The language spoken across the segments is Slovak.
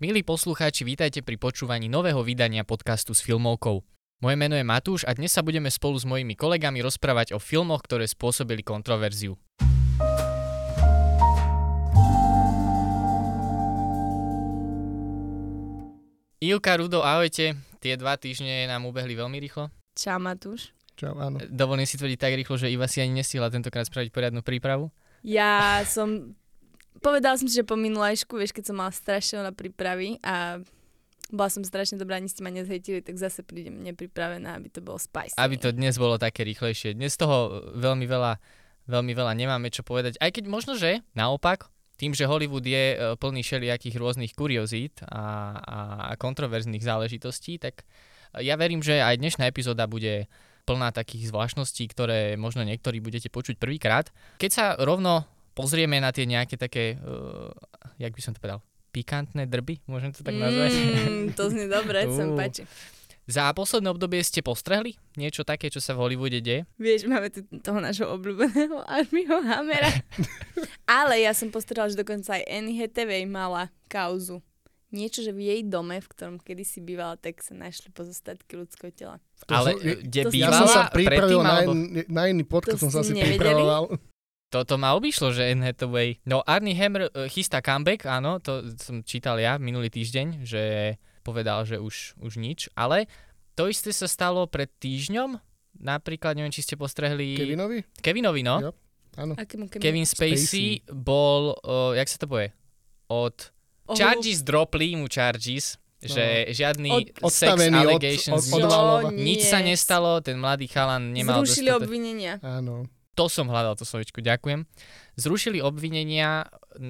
Milí poslucháči, vítajte pri počúvaní nového vydania podcastu s filmovkou. Moje meno je Matúš a dnes sa budeme spolu s mojimi kolegami rozprávať o filmoch, ktoré spôsobili kontroverziu. Ivka, Rudo, ahojte. Tie 2 týždne nám ubehli veľmi rýchlo. Čau, Matúš. Čau, áno. Dovolím si tvrdiť tak rýchlo, že Iva si ani nestihla tentokrát spraviť poriadnu prípravu. Povedala som si, že po minulajšku, vieš, keď som mala strašne veľa prípravy a bola som strašne dobrá, ani ste ma nezhejtili, tak zase prídem nepripravená, aby to bolo spicy. Aby to dnes bolo také rýchlejšie. Dnes toho veľmi veľa nemáme čo povedať. Aj keď možno, že naopak, tým, že Hollywood je plný všelijakých rôznych kuriozít a kontroverzných záležitostí, tak ja verím, že aj dnešná epizóda bude plná takých zvláštností, ktoré možno niektorí budete počuť prvýkrát. Keď sa rovno pozrieme na tie nejaké také, jak by som to povedal, pikantné drby, môžem to tak nazvať? To znie dobre, sa mi páči. Za posledné obdobie ste postrehli niečo také, čo sa v Hollywoode deje? Vieš, máme tu toho nášho obľúbeného Armieho Hammera. Ale ja som postrehla, že dokonca aj Anne Hathaway mala kauzu. Niečo, že v jej dome, v ktorom kedysi bývala, tak sa našli pozostatky ľudského tela. Ale kde bývala? Ja som sa pripravil na iný podcast, som sa asi pripravoval. Toto ma obišlo, že Anne Hathaway. No Armie Hammer chystá comeback, áno, to som čítal ja minulý týždeň, že povedal, že už nič, ale to isté sa stalo pred týždňom, napríklad, neviem, či ste postrehli... Kevinovi, no. Yep, áno. Kevin Spacey bol, jak sa to povie, od charges dropli mu charges, že žiadny sex allegations, nič sa nestalo, ten mladý chalan nemal zrušili obvinenia. Áno. To som hľadal, to slovičku, ďakujem. Zrušili obvinenia,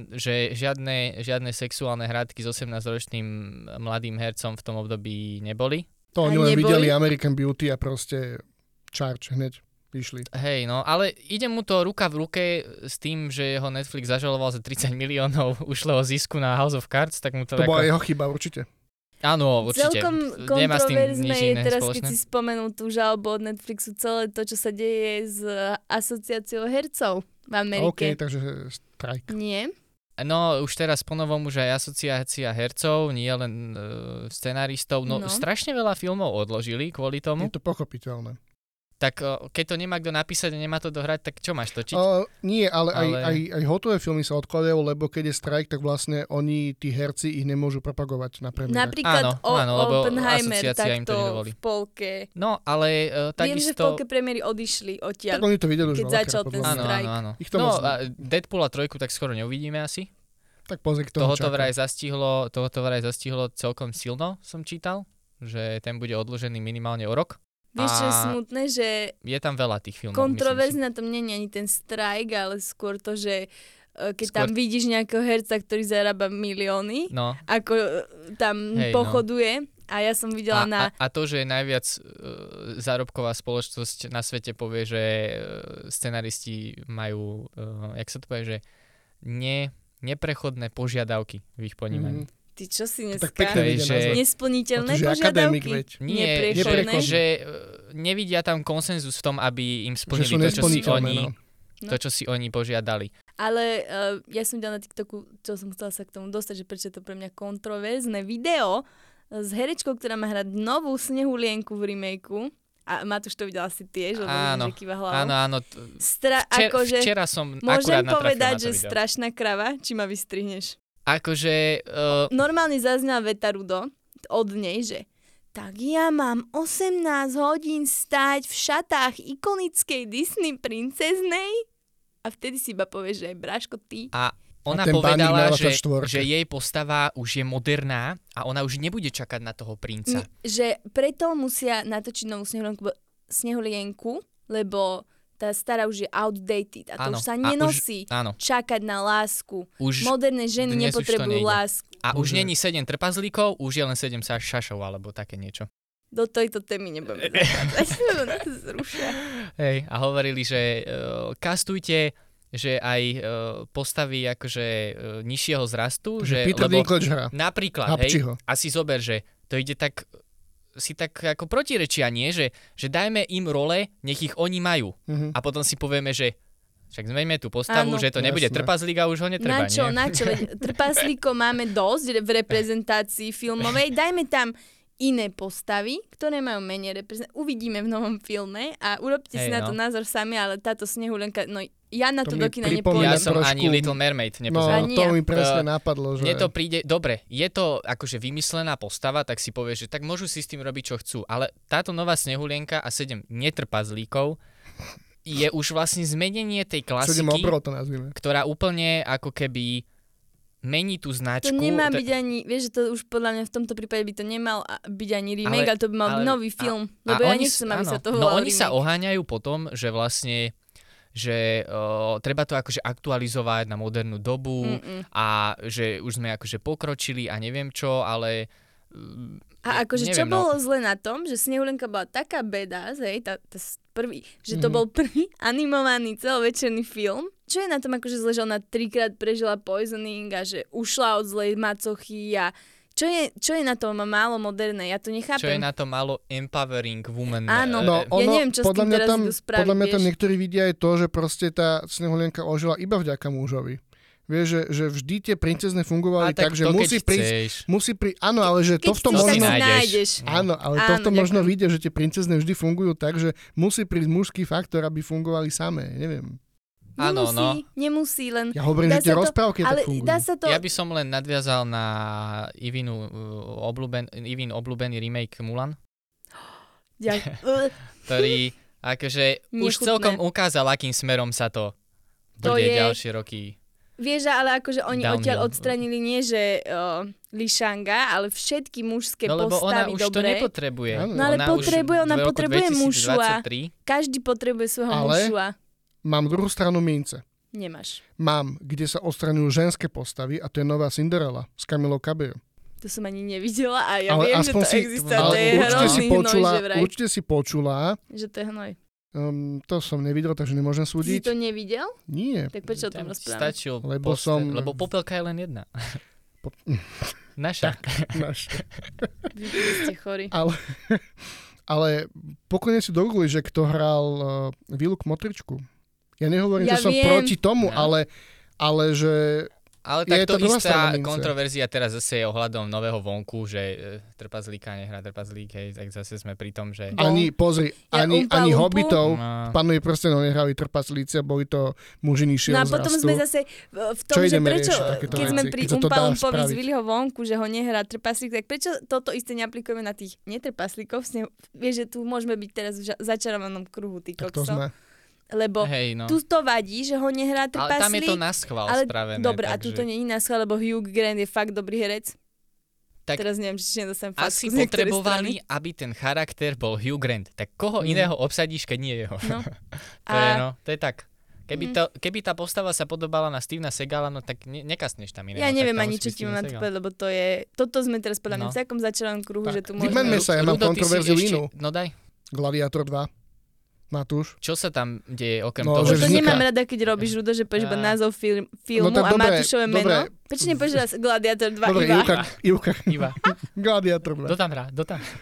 že žiadne sexuálne hradky s 18-ročným mladým hercom v tom období neboli. To oni len videli American Beauty a proste charge hneď vyšli. Hej, no, ale ide mu to ruka v ruke s tým, že ho Netflix zažaloval za 30 miliónov ušlého zisku na House of Cards, tak mu to... To bola jeho chyba, určite. Áno, určite. Celkom kontroverzné je teraz, keď si spomenul tú žalobu od Netflixu, celé to, čo sa deje s asociáciou hercov v Amerike. OK, takže strajk. Nie? No, už teraz ponovom už aj asociácia hercov, nie len scenaristov. No, strašne veľa filmov odložili kvôli tomu. Je to pochopiteľné. Tak keď to nemá kto napísať a nemá to dohrať, tak čo máš točiť? Nie, ale aj hotové filmy sa odkladajú, lebo keď je strajk, tak vlastne oni, tí herci, ich nemôžu propagovať na premiérach. Napríklad lebo Oppenheimer takto v polke. No, ale takisto... Viem, že v polke premiéry odišli odtiaľ. Tak oni to videli už keď začal ten strajk. Áno. No, Deadpool a 3 tak skoro neuvidíme asi. Tak pozri, kto ho čaká. Tohoto vraj zastihlo celkom silno, som čítal, že ten bude odložený minimálne o rok. Vieš, čo je smutné, že je tam veľa tých filmov. Kontroverzne na tom nie je ani ten strajk, ale skôr to, že keď tam vidíš nejakého herca, ktorý zarába milióny, ako tam pochoduje. A ja som videla a to, že najviac zárobková spoločnosť na svete povie, že scenaristi majú, jak sa to povie, že neprechodné požiadavky v ich ponímaní. Ty čo si dneska? Nesplniteľné požiadavky? Nie, že nevidia tam konsenzus v tom, aby im splnili to, čo si oni požiadali. Ale ja som videla na TikToku, čo som chcela sa k tomu dostať, že prečo je to pre mňa kontroverzné video s herečkou, ktorá má hrať novú Snehulienku v remakeu. A Matúš to videl asi tiež, lebo že kýva hlavou. Áno. Včera som akurát natrafil na to video. Môžem povedať, že strašná krava, či ma vystrihneš? Akože... Normálne zaznala veta, Rudo, od nej, že tak ja mám 18 hodín stáť v šatách ikonickej Disney princeznej a vtedy si iba povieš, že aj Bráško, ty. A ona povedala, že jej postava už je moderná a ona už nebude čakať na toho princa. Že preto musia natočiť novú Snehulienku, lebo tá stará už je outdated a to už sa nenosí čakať na lásku. Moderné ženy nepotrebujú lásku. A už není 7 trpazlíkov, už je len 7 šašov alebo také niečo. Do tejto témy nebudeme zachádzať, na to zrušia. Hej, a hovorili, že kastujte, že aj postavy akože nižšieho zrastu. Že Peter Dinklage hrá. Napríklad, hej, a si zober, že to ide tak... si tak ako protirečia, nie? Že dajme im role, nech ich oni majú. A potom si povieme, že Však zmeňme tú postavu, že to nebude trpaslík a už ho netreba, nie? Na čo? Trpaslíkov máme dosť v reprezentácii filmovej. Dajme tam iné postavy, ktoré majú menej reprezentácie. Uvidíme v novom filme a urobte si na to názor sami, ale táto Snehulienka, no ja na to do kina nepôjdem. Ja som ani Little Mermaid nepozeral. No, to mi presne napadlo, že... Mne to príde, dobre, je to akože vymyslená postava, tak si povieš, že tak môžu si s tým robiť, čo chcú, ale táto nová Snehulienka a 7 netrpazlíkov je už vlastne zmenenie tej klasiky, ktorá úplne ako keby mení tú značku. To nemá byť ani, vieš, že to už podľa mňa v tomto prípade by to nemal byť ani remake, ale to by mal byť nový film. Lebo ja nechcem, aby sa to volalo remake. No oni sa oháňajú potom, že vlastne že treba to akože aktualizovať na modernú dobu a že už sme akože pokročili a neviem čo, ale a akože čo bolo zle na tom, že Snehulienka bola taká badass, hej, prvý, že to bol prvý animovaný celovečerný film. Čo je na tom akože zle, že ona 3-krát prežila poisoning a že ušla od zlej macochy a čo je na tom málo moderné? Ja to nechápem. Čo je na tom málo empowering woman? Áno, ja neviem, čo s tým teraz idú spraviť. Podľa mňa tam niektorí vidia aj to, že proste tá Snehulienka ožila iba vďaka mužovi. Vieš, že vždy tie princezne fungovali tak, že musí prísť... Áno, ale že to v tom možno... Áno, ale to v tom možno vidia, že tie princezne vždy fungujú tak, že musí prísť mužský faktor, aby fungovali samé. Neviem. Nemusí, len... Ja hovorím, že tie rozprávky tak fungujú. Ja by som len nadviazal na Ivin obľúbený remake Mulan. Ktorý akože už celkom ukázal, akým smerom sa to bude ďalšie roky. Vieš, ale akože oni odtiaľ odstranili nie, že Li Shanga, ale všetky mužské postavy dobré. No lebo ona už to nepotrebuje. No ale ona potrebuje mužua. Každý potrebuje svojho mužua. Mám druhú stranu mince. Nemáš. Mám, kde sa odstraňujú ženské postavy a to je nová Cinderella s Camilou Cabello. To som ani nevidela a ja viem, že to existuje. To je hrozný hnoj, že vraj. Určite si počula. Že to je hnoj. To som nevidel, takže nemôžem súdiť. Si to nevidel? Nie. Tak prečo o tom rozprávame? Stačil lebo popelka je len jedna. Naša. Naša. Vy ste chorí. Ale pokojne si dogooglili, že kto hral Vilu Kmotričku. Ja nehovorím, že som proti tomu, ale že... Ale tak to istá kontroverzia teraz zase je ohľadom nového vonku, že trpazlíka nehrá trpazlík, hej, tak zase sme pri tom, že... Ani Hobbitov, panuje proste, nehrali trpazlíci a boli to muži nižšieho vzrastu. No a potom sme zase v tom, že prečo, keď sme pri Umpa-Lumpovi z Willyho vonku, že ho nehrá trpaslík, tak prečo toto isté neaplikujeme na tých netrpaslíkov? Vieš, že tu môžeme byť teraz v začarovanom kruhu, ty kokso. Lebo tu to vadí, že ho nehrá trpaslík. Ale tam je to naschvál spravené. Dobre, a tu to nie je naschvál, lebo Hugh Grant je fakt dobrý herec. Tak teraz neviem, či nedostanem facku asi potrebovali, aby ten charakter bol Hugh Grant. Tak koho iného obsadíš, keď nie jeho? No. To je tak. Keby tá postava sa podobala na Stevena Segala, no tak nekasneš tam iného. Ja neviem ani, čo ti mám na to povedať, lebo to je... Toto sme teraz podľa mňa v takom začaranom kruhu, že tu môžeme... Vymeňme sa, ja mám kontroverziu inú. No daj. Gladiátor 2. Matúš. Čo sa tam deje okrem toho? To nemám rada, keď robíš Rudo, že povieš iba názov filmu a Matúšové meno. Prečo nepovieš raz Gladiátor 2 dobre, Iva? Gladiátor 2. Kto tam hrá?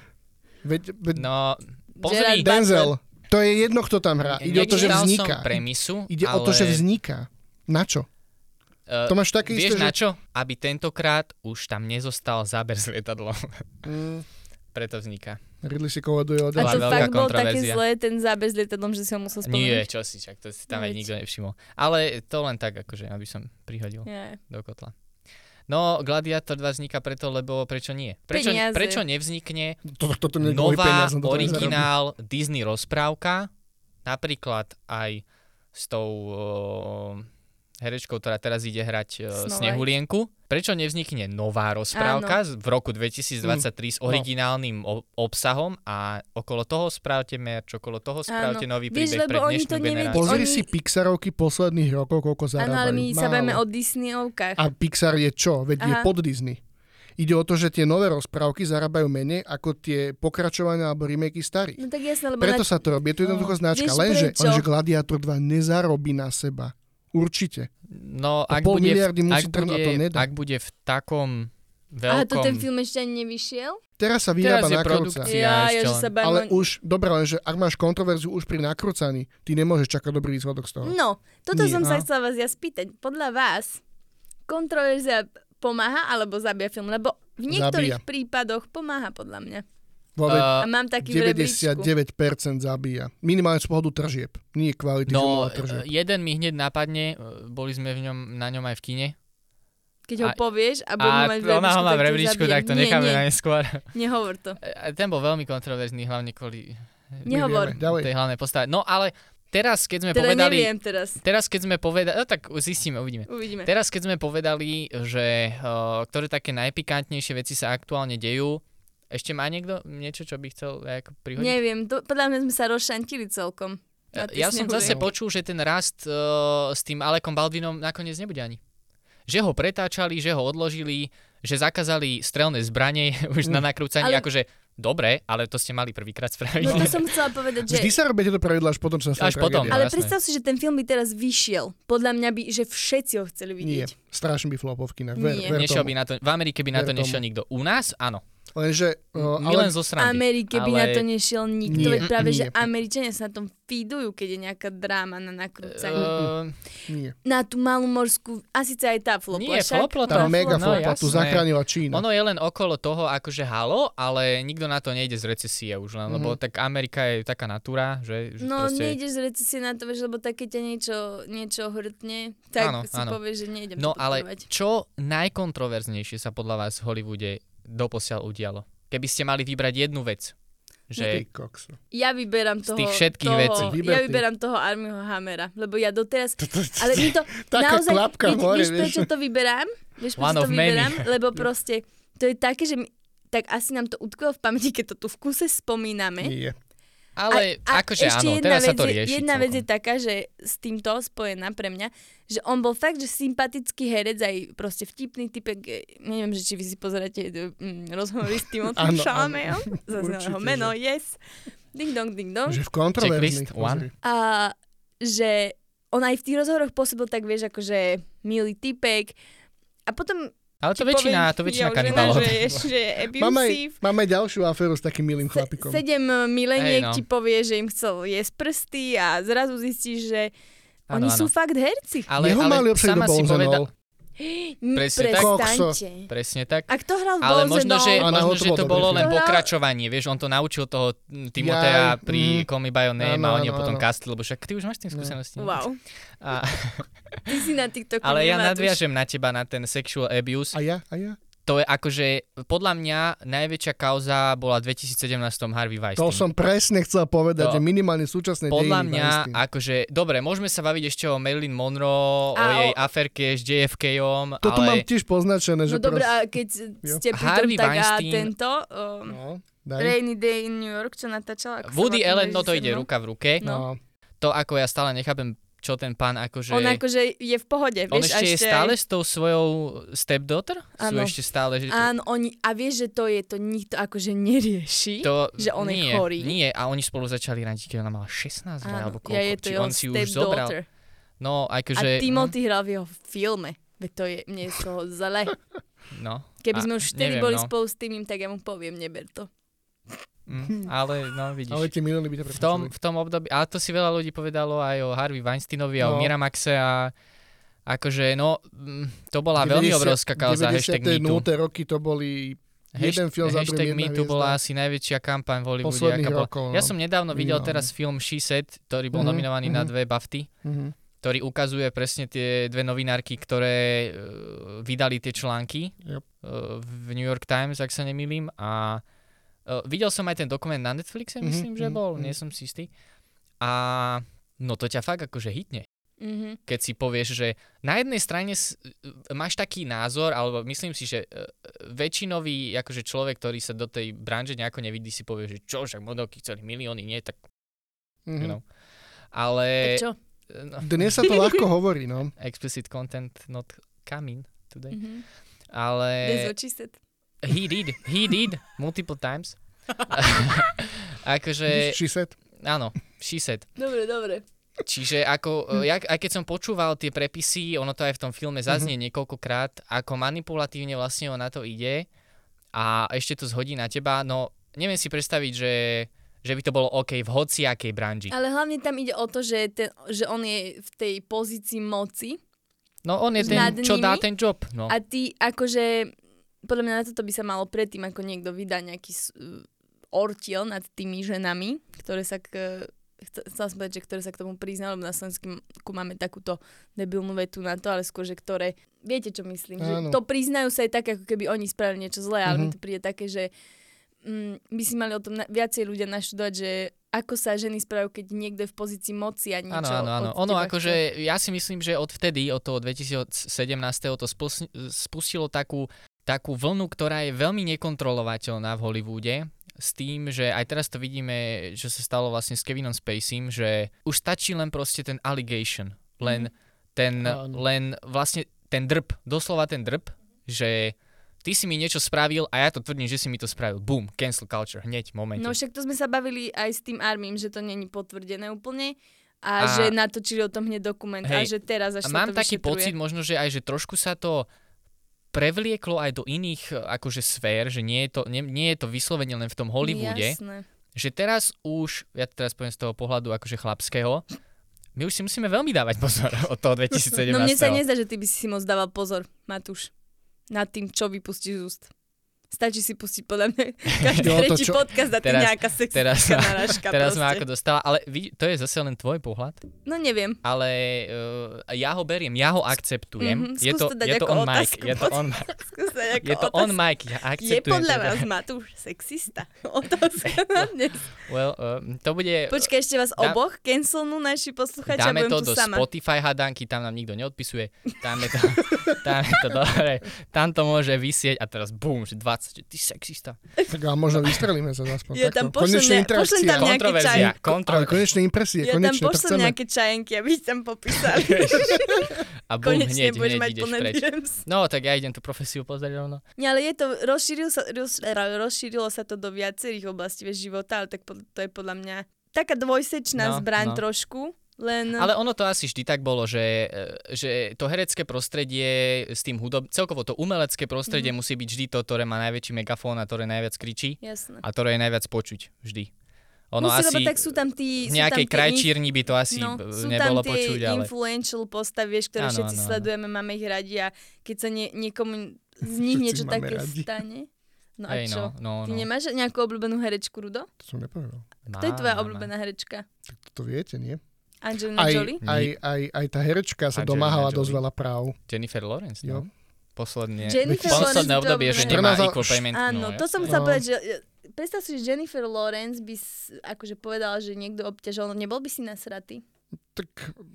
No, pozri. Denzel. To je jedno, kto tam hrá. Ide o to, že vzniká. Ide o to, že vzniká. Na čo? To máš také vieš isté, na čo? Aby tentokrát už tam nezostal záber s lietadlom. Preto vzniká. Ridley si kovoduje od... A to fakt bol také zlé, ten záber s lietadlom, že si ho musel spomenúť. Nie, čo si, čak, to si tam aj nikto nevšimol. Ale to len tak, akože, aby som prihodil do kotla. No, Gladiátor 2 vzniká preto, lebo prečo nie? Prečo nevznikne nová, originál Disney rozprávka, napríklad aj s tou herečkou, ktorá teraz ide hrať Snehulienku. Prečo nevznikne nová rozprávka v roku 2023 s originálnym obsahom a okolo toho spravte merch, okolo toho spravte nový príbeh pre dnešnú generáciu. Pozri si Pixarovky posledných rokov, koľko zarábajú. Áno, ale my sa bavíme o Disneyovkách. A Pixar je čo? Veď je pod Disney. Ide o to, že tie nové rozprávky zarábajú menej ako tie pokračovania alebo remakey starých. No tak jasne, lebo preto sa to robí. Je to jednoducho značka. Lenže Gladiátor 2 nezarobí na seba. Určite. No, ak bude v takom A to ten film ešte ani nevyšiel? Teraz sa vyrába nakrúca. Ale už, dobré, lenže ak máš kontroverziu už pri nakrúcaní, ty nemôžeš čakať dobrý výsledok z toho. No, toto som sa chcela vás spýtať. Podľa vás kontroverzia pomáha alebo zabíja film? Lebo v niektorých prípadoch pomáha podľa mňa. A mám taký 99% zabíja. Minimálne z pohľadu tržieb. Nie kvality filmov a tržieb. Jeden mi hneď napadne, boli sme na ňom aj v kine. Keď ho povieš a budeme mať v rebríčku, ona ho má v rebríčku, tak to necháme na neskôr. Nehovor to. Ten bol veľmi kontroverzný, hlavne kvôli Nehovor. tej hlavnej postave. No ale teraz, keď sme povedali... Neviem teraz. Teraz, keď sme povedali... No tak zistíme, uvidíme. Teraz, keď sme povedali, že ktoré také najpikantnejšie veci sa aktuálne dejú, ešte má niekto niečo, čo by chcel prihodiť? Neviem, podľa mňa sme sa rozšantili celkom. Ja som zase počul, že ten rast s tým Alekom Baldwinom nakoniec nebude ani. Že ho pretáčali, že ho odložili, že zakázali strelné zbranie už na nakrúcanie, akože dobre, ale to ste mali prvýkrát spraviť. No to som chcela povedať, že... Vždy sa robia tieto pravidlá až potom, čo sa až potom. Ale jasné. predstav si, že ten film by teraz vyšiel. Podľa mňa by, že všetci ho chceli vidieť. Nie, strašne by flopol v kinách. Nešiel by na to, v Amerike by na to nešiel nikto. U nás, áno. Lenže... My len zo srandy. V Amerike by na to nešiel nikto. Veď práve, že Američania sa na tom feedujú, keď je nejaká dráma na nakrúcanie. Nie. Na tú malú morskú... A síce aj tá flopla. Nie, flopla to. Tá mega flopla, tu zachránila Čína. Ono je len okolo toho, akože halo, ale nikto na to nejde z recesie už len, lebo tak Amerika je taká natúra, že no proste... nejdeš z recesie na to, vieš, lebo tak keď ťa niečo hrtne, tak si povieš, že nejdem to podporovať. Ale čo najkontroverznejšie sa podľa vás v Hollywoode doposiaľ udialo? Keby ste mali vybrať jednu vec, že ja vyberám z tých všetkých vecí. Ja vyberám toho Armieho Hammera, lebo ja doteraz... Ale mi to taká naozaj... klapka hore, vieš, prečo to vyberám? Lebo proste to je také, že tak asi nám to utkvelo v pamäti, keď to tu v kuse spomíname. Nie. Ale akože áno, teraz sa to rieši. Jedna vec je taká, že s týmto spojená pre mňa, že on bol fakt, že sympatický herec, aj proste vtipný typek, neviem, že či vy si pozeráte rozhovory s Timothym Chalametom, zaznelo jeho meno, yes, ding dong. Že v kontroverzných. A že on aj v tých rozhovoroch pôsobil tak, vieš, akože milý typek a potom... Ale to väčšina kanibalov. Že je abusive. Máme ďalšiu aféru s takým milým chlapikom. 7 mileniek ti povie, že im chcel jesť prsty a zrazu zistíš, že oni sú fakt herci. Ale mali sama si povedal... Presne tak. A kto hral v ale možno, že to bolo len pokračovanie, vieš, on to naučil toho Timothea pri Call Me By Your Name a oni ho potom castli, lebo však ty už máš tým skúsenosti. Wow. Ty si na TikToku ale ja nadviažem na teba, na ten sexual abuse. A ja? To je akože, podľa mňa, najväčšia kauza bola v 2017 Harvey Weinstein. To som presne chcel povedať, že minimálne súčasné dejiny podľa mňa, akože, dobre, môžeme sa baviť ešte o Marilyn Monroe, o jej aferke s JFK-om, toto mám tiež poznačené, že dobre, a keď ste pri tom, tak Weinstein, a tento... Rainy Day in New York, čo natáčala? Woody Allen, no to ide ruka v ruke. No. To ako ja stále nechápem, čo ten pán akože... On akože je v pohode, on vieš. On ešte je stále s tou svojou stepdaughter? Áno. Sú ešte stále... Áno, a vieš, že to nikto akože nerieši, že on je chorý. Nie, a oni spolu začali radiť, keď ona mala 16 alebo koľko. Je to jeho stepdaughter. No, akože... A Timothy hral v jeho filme. Veď to je, mne je z toho zle. No. Keby sme už vtedy boli spolu s tým, tak ja mu poviem, neber to. Ale no vidíš, ale by v tom období, ale to si veľa ľudí povedalo aj o Harvey Weinsteinovi a o Miramaxe a akože no, to bola veľmi obrovská kauza, hashtag MeToo. 90. roky to boli jeden film za druhým, jedna hviezda. Bola asi najväčšia kampaň v Hollywoode. Ja som nedávno videl teraz film She Said, ktorý bol nominovaný na 2 BAFTY, ktorý ukazuje presne tie 2 novinárky, ktoré vydali tie články v New York Times, ak sa nemýlim, a videl som aj ten dokument na Netflixe, myslím, že bol, nie som si istý. A no to ťa fakt akože hitne. Keď si povieš, že na jednej strane máš taký názor, alebo myslím si, že väčšinový akože človek, ktorý sa do tej branže nejako nevidí, si povie, že čo, však modelky chceli milióny, nie, tak you know. Ale... Tak čo? No. Dnes sa to ľahko hovorí, no. Explicit content not coming today. Ale... That's what she said. He did multiple times. Akože... She said? Áno, she said. Dobre. Čiže ako, aj keď som počúval tie prepisy, ono to aj v tom filme zaznie niekoľkokrát, ako manipulatívne vlastne on na to ide a ešte to zhodí na teba, no neviem si predstaviť, že by to bolo OK v hociakej branži. Ale hlavne tam ide o to, že on je v tej pozícii moci. No on je ten, čo dá ten job. No. A ty akože, podľa mňa na toto by sa malo predtým, ako niekto vydá nejaký ortiel nad tými ženami, ktoré sa chcela som povedať, že ktoré sa k tomu priznali, lebo na Slovensku máme takúto debilnú vetu na to, ale skôr, že ktoré, viete čo myslím, že to priznajú sa aj tak, ako keby oni spravili niečo zlé, ale mi to príde také, že by si mali o tom viacej ľudia naštudovať, že ako sa ženy správajú, keď niekto je v pozícii moci a niečo. Áno. Ono akože, ja si myslím, že od toho 2017. to spustilo takú vlnu, ktorá je veľmi nekontrolovateľná v Hollywoode, s tým, že aj teraz to vidíme, čo sa stalo vlastne s Kevinom Spaceym, že už stačí len proste ten allegation, len vlastne ten drb, doslova ten drb, že ty si mi niečo spravil a ja to tvrdím, že si mi to spravil. Boom, cancel culture, hneď, momente. No však to sme sa bavili aj s tým Armym, že to není potvrdené úplne a že natočili o tom hneď dokument a že teraz až sa to vyšetruje. Mám taký pocit možno, že aj, že trošku sa to prevlieklo aj do iných akože sfér, že nie je to vyslovene len v tom Hollywoode. Jasné. Že teraz už, ja teraz poviem z toho pohľadu akože chlapského, my už si musíme veľmi dávať pozor od toho 2017. No mne sa nezdá, že ty by si moc dával pozor, Matúš, nad tým, čo vypustíš z úst. Stačí si pustiť podľa mňa každý tretí podcast a ty nejaká sexistická narážka. Teraz ma ako dostala, ale to je zase len tvoj pohľad. No neviem. Ale ja ho beriem, ja ho akceptujem. Je to on mic. Je to on mic, ja akceptujem. Je podľa vás Matúš sexista? Otázka na dnes. Well, to bude... Počkaj, ešte vás oboch cancelnú naši posluchači a budem tu sama. Dáme to do Spotify hadanky, tam nám nikto neodpisuje. Dáme to dobre. Tam to môže vysieť a teraz bum, že 20, ty sexista. Tak a možno vystrelíme sa aspoň ja takto. Pošlem tam nejaké čajenky. Ale konečné impresie. Ja tam pošlem nejaké čajenky, aby tam popísali. A bum, hneď ideš preč. No, tak ja idem tú profesiu pozrieť rovno. Nie, ale je to, rozšírilo sa to do viacerých oblastí života, ale tak to je podľa mňa taká dvojsečná zbraň trošku. Ale ono to asi vždy tak bolo, že to herecké prostredie s tým celkovo to umelecké prostredie musí byť vždy to, ktoré má najväčší megafón a ktoré najviac kričí. Jasné. A ktoré je najviac počuť vždy. Ono musí, asi tak sú tam v nejakej krajčírni by to asi nebolo počuť. Sú tam tie influential postavy, ktoré všetci sledujeme, máme ich radi a keď sa niekomu z nich niečo také stane. No a čo? Ty nemáš nejakú obľúbenú herečku, Rudo? To som nepovedal. Kto je tvoja obľúbená herečka? Tak to viete, nie? Angelina Jolie? Aj tá herečka sa domáhala dosť veľa práv. Jennifer Lawrence, no. Posledné obdobie, že nemá equal payment. Áno, to som chcela povedať, že predstav si, že Jennifer Lawrence by akože povedala, že niekto obťažoval, no nebol by si nasratý? Tak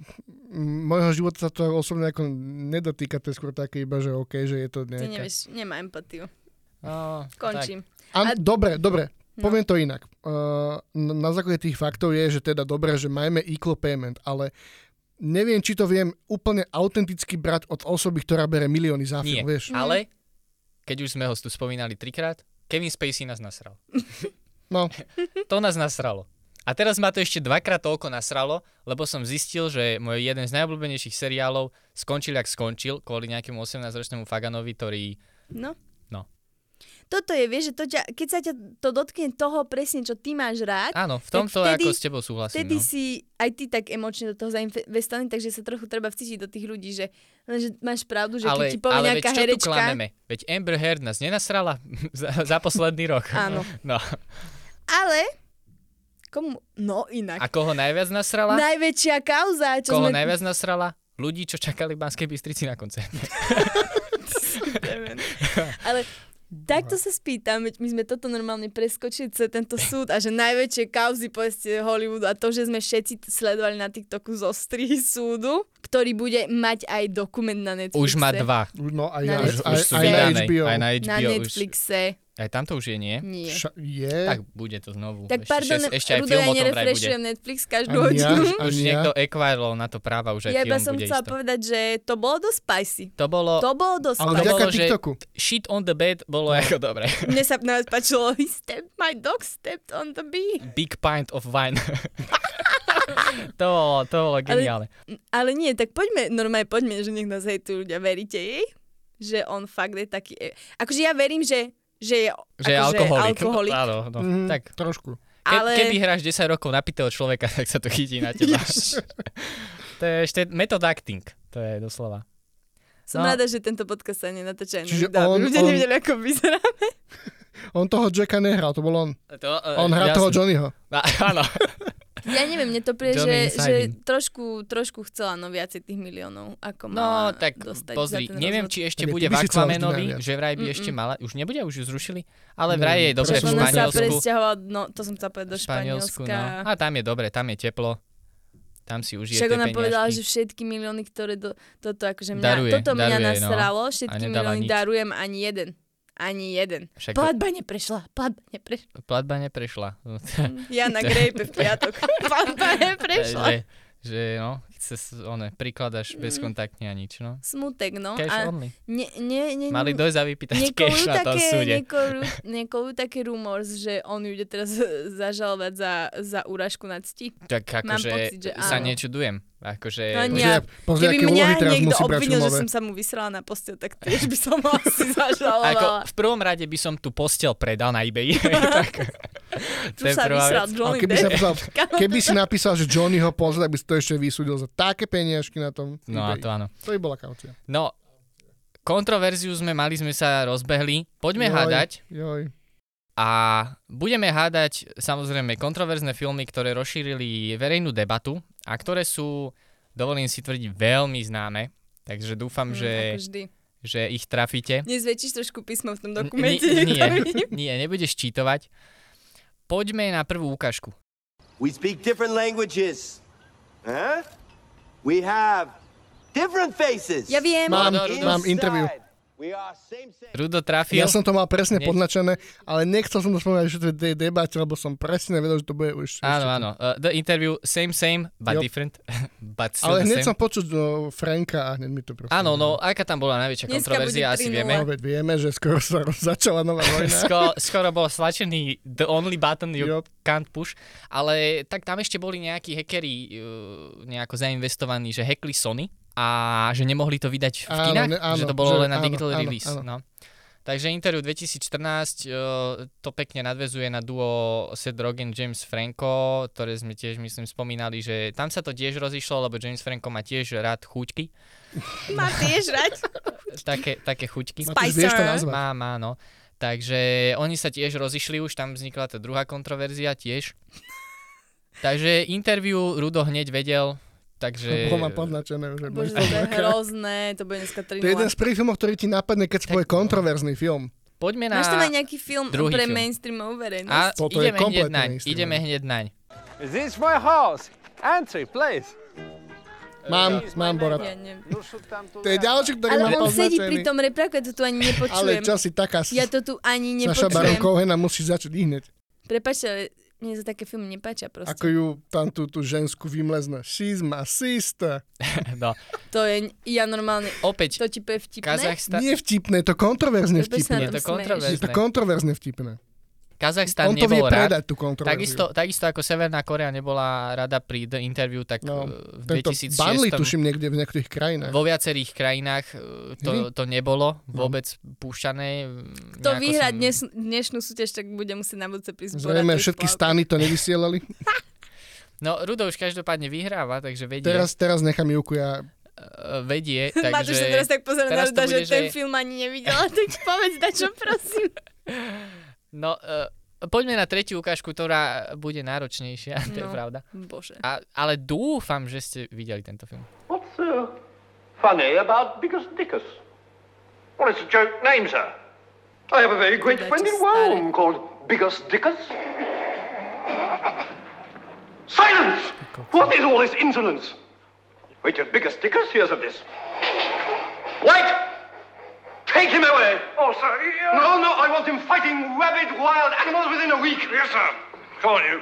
môjho života sa to osobne ako nedotýka, to je skôr také iba, že OK, že je to nejaká... Ty nevieš, nemá empatiu. Končím. Dobre. Poviem to inak. Na základe tých faktov je, že teda dobré, že majme equal payment, ale neviem, či to viem úplne autenticky brať od osoby, ktorá bere milióny za film, vieš. Ale keď už sme ho tu spomínali 3-krát, Kevin Spacey nás nasral. No. To nás nasralo. A teraz ma to ešte 2-krát toľko nasralo, lebo som zistil, že môj jeden z najobľúbenejších seriálov skončil, jak skončil, kvôli nejakému 18-ročnému Faganovi, ktorý... No. Toto je, vieš, že keď sa ťa to dotkne toho presne, čo ty máš rád. Áno, v tomto ako s tebou súhlasím. Vtedy si aj ty tak emočne do toho zainvestovaný, takže sa trochu treba vcítiť do tých ľudí, že máš pravdu, že keď ti povie nejaká herečka... Ale veď čo tu klameme? Veď Amber Heard nás nenasrala za posledný rok. Áno. No. Ale... Komu? No inak. A koho najviac nasrala? Najväčšia kauza. Koho najviac nasrala? Ľudí, čo čakali v Banskej Bystrici na koncerte. Ale... Takto sa spýtam, my sme toto normálne preskočili cez tento súd a že najväčšie kauzy povedzte Hollywoodu a to, že sme všetci sledovali na TikToku zo strihy súdu, ktorý bude mať aj dokument na Netflixe. Už má 2. No aj na HBO. Aj na HBO. Na Netflixe. Aj tam to už je, nie? Nie. Tak bude to znovu. Tak pardon, Rudo, ja nerefreshujem Netflix každú hodinu. Už niekto acquiroval na to práva, už aj film bude isto. Ja iba som chcela povedať, že to bolo dosť spicy. To bolo spicy. Ale vďaka TikToku. Shit on the bed bolo ako dobre. Mne sa páčilo, my dog stepped on the bee. Big pint of wine. To bolo geniálne. Ale nie, tak poďme, že nech nás hejtujú ľudia. Veríte jej? Že on fakt je taký... Akože ja verím, že je alkoholik. Áno, tak trošku. Ale... Keby hráš 10 rokov napitého človeka, tak sa to chytí na teba. To je ešte method acting. To je doslova. Som rada, že tento podcast sa nenatáča. Čiže ľudia nevideli, ako vyzeráme. On toho Jacka nehral, to bol on. On hral toho Johnnyho. Áno. Ja neviem, mne to príde, že trošku chcela viacej tých miliónov, ako mala tak dostať. Pozri, neviem, či ešte bude v Aquamanovi, že vraj by ešte mala, už nebude, už ju zrušili, ale vraj je dobre v Španielsku. Ona sa presťahovala, to som chcela povedať, do Španielska. No. A tam je dobre, tam je teplo. Tam si užije tie peniažky. Však ona povedala, že všetky milióny, ktoré toto akože mňa nasralo, všetky milióny darujem ani jeden. Však... Platba neprešla. Ja na grejpe v piatok. Platba neprešla. Že prikladaš bezkontaktne a nič, no. Smutek, no. Cash only. Mali dojsť a vypýtať cash na tom súde. Niekoľu taký rumors, že on ju ide teraz zažalovať za úražku na cti. Tak akože sa nečudujem. Akože... No nie, keby mňa niekto obvinil, že som sa mu vysrala na posteľ, tak tiež by som ho asi zažalovala. V prvom rade by som tú posteľ predal na eBay. Tu sa vysral Johnny Depp. Keby si napísal, že Johnny ho pozrie, tak by si to ešte vysúdil za také peniažky na tom No eBay. a to áno. To by bola kaucia. No, kontroverziu sme sa rozbehli. Poďme hádať. A budeme hádať samozrejme kontroverzné filmy, ktoré rozšírili verejnú debatu a ktoré sú, dovolím si tvrdiť, veľmi známe. Takže dúfam, že ich trafíte. Nezväčšíš trošku písmo v tom dokumente? Nie, nebudeš čítovať. Poďme na prvú ukážku. We speak different languages. Huh? We have different faces. Ja viem. Mám interview. Rudo trafil. Ja som to mal presne podnačené, ale nechcel som to spomínať, že to je debate, lebo som presne vedel, že to bude už... Áno. The interview, same, but different. But still ale hneď som počuť Franka a hneď mi to proste... Áno, aká tam bola najväčšia kontroverzia, asi vieme. No, vieme, že skoro sa začala nová vojna. Skoro bol stlačený the only button you can't push, ale tak tam ešte boli nejakí hackeri nejako zainvestovaní, že hackli Sony a že nemohli to vydať v kinách, že to bolo len na digital release. Áno. No. Takže interview 2014 to pekne nadväzuje na duo Seth Rogen, James Franco, ktoré sme tiež, myslím, spomínali, že tam sa to tiež rozišlo, lebo James Franco má tiež rád chuťky. Má tiež rád také chuťky. Má, no. Takže oni sa tiež rozišli, už tam vznikla tá druhá kontroverzia tiež. Takže interview Rudo hneď vedel, takže... Bolo ma podnačené. Bože, to je hrozné, to bude dneska 3-0. To je jeden z prvých filmov, ktorý ti napadne, keď povie kontroverzný film. Poďme na... Máš tam aj nejaký film pre mainstreamovú verejnosť? A ideme hneď naň. Is this my house? Answer, please. Mám Borat. Ja neviem. To je ďalší, ktorý ale mám on poznačený. sedí pri tom repraku, ja to tu ani nepočujem. Ale čo si taká... Ja to tu ani nepočujem. Saša Baron Cohena musí začať hneď. Prepáčte, ale mne sa také filmy nepáčia proste. Ako ju tam tú žensku vymlezne. She's my sister. No. To je, ja normálne... Opäť. To ti povie vtipné? Nie vtipné, to kontroverzne vtipné. Je to kontroverzne vtipné. Kazachstan nebol rád. Takisto ako Severná Korea nebola rada pri The Interview, tak v 2006... Banli tuším niekde v niektorých krajinách. Vo viacerých krajinách to nebolo vôbec púšťané. Kto vyhrá dnešnú súťaž, tak bude musieť na budúce prísť Borat. Zrejme všetky stany to nevysielali. No, Rudo už každopádne vyhráva, takže vedie. Teraz nechám Júku, ja... Vedie, takže... Matúš sa teraz tak pozerá na Ruda, že ten film ani nevidela, tak povedz dačo, prosím. No, poďme na tretiu ukážku, ktorá bude náročnejšia, to je pravda. Bože. Ale dúfam, že ste videli tento film. What's funny about Bickus Dickus? Well, it's a joke name, sir. I have a very great friend in Rome called Bickus Dickus. Silence! What is all this insolence? Wait till Bickus Dickus hears of this. Wait! Take him away! Oh, sir, No, I want him fighting rabid wild animals within a week. Yes, sir. Come on, you.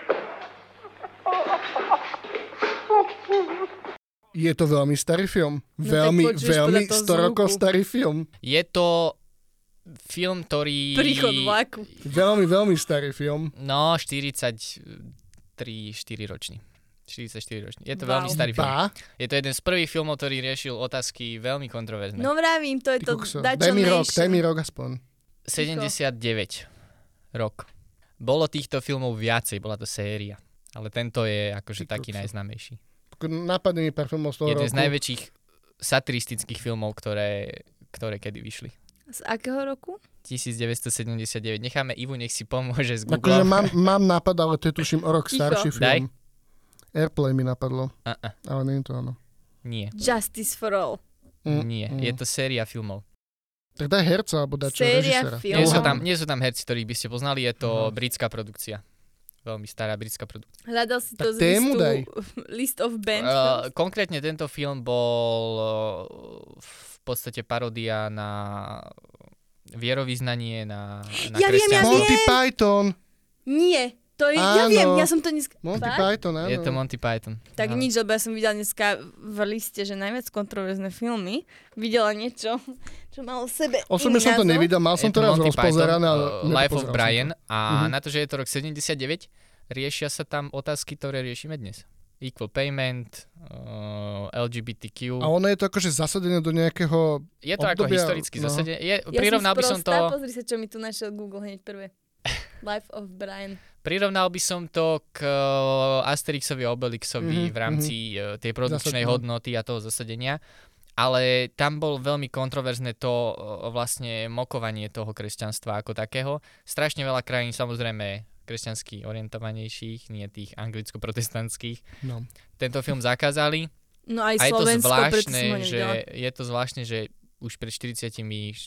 Je to veľmi starý film. Veľmi 100 rokov starý film. Je to film, ktorý... Príchod vlaku. Veľmi starý film. No, 4 ročný. 44 ročný. Je to veľmi starý film. Je to jeden z prvých filmov, ktorý riešil otázky veľmi kontroverzné. No vravím, to je to Daj mi rok aspoň. 79 rok. Bolo týchto filmov viacej, bola to séria. Ale tento je akože taký najznámejší. Napadne mi pár filmov z toho roku. Jeden z najväčších satiristických filmov, ktoré kedy vyšli. Z akého roku? 1979. Necháme Ivu, nech si pomôže z Google. Akože mám nápad, ale to je tuším o rok starší film. Daj. Airplane mi napadlo. Ale nie je to ono. Nie. Justice for All. Nie, je to séria filmov. Tak daj herca, alebo daj čo, režisera. Nie sú tam herci, ktorých by ste poznali, je to britská produkcia. Veľmi stará britská produkcia. Hľadal si to z list of band konkrétne tento film bol v podstate paródia na vierovyznanie, na kresťanstvo. Monty Python. Nie, to je, ja viem, ja som to dneska... Monty Python, áno. Je to Monty Python. Tak nič, lebo ja som videla dneska v liste, že najviac kontroverzné filmy. Videla niečo, čo malo v sebe Osobne som to nevidel, mal som to raz rozpozerané. Life of Brian. A na to, že je to rok 79, riešia sa tam otázky, ktoré riešime dnes. Equal payment, LGBTQ. A ono je to akože zasadené do nejakého Je to obdobia, ako historicky zasadené. Prirovnal by som to... Pozri sa, čo mi tu našiel Google hneď prvé. Life of Brian. Prirovnal by som to k Asterixovi a Obelixovi v rámci tej produkčnej hodnoty a toho zasadenia. Ale tam bol veľmi kontroverzné to vlastne mokovanie toho kresťanstva ako takého. Strašne veľa krajín, samozrejme, kresťansky orientovanejších, nie tých anglicko-protestantských. No. Tento film zakázali. No aj Slovensko, je to zvláštne, že už pred 4-5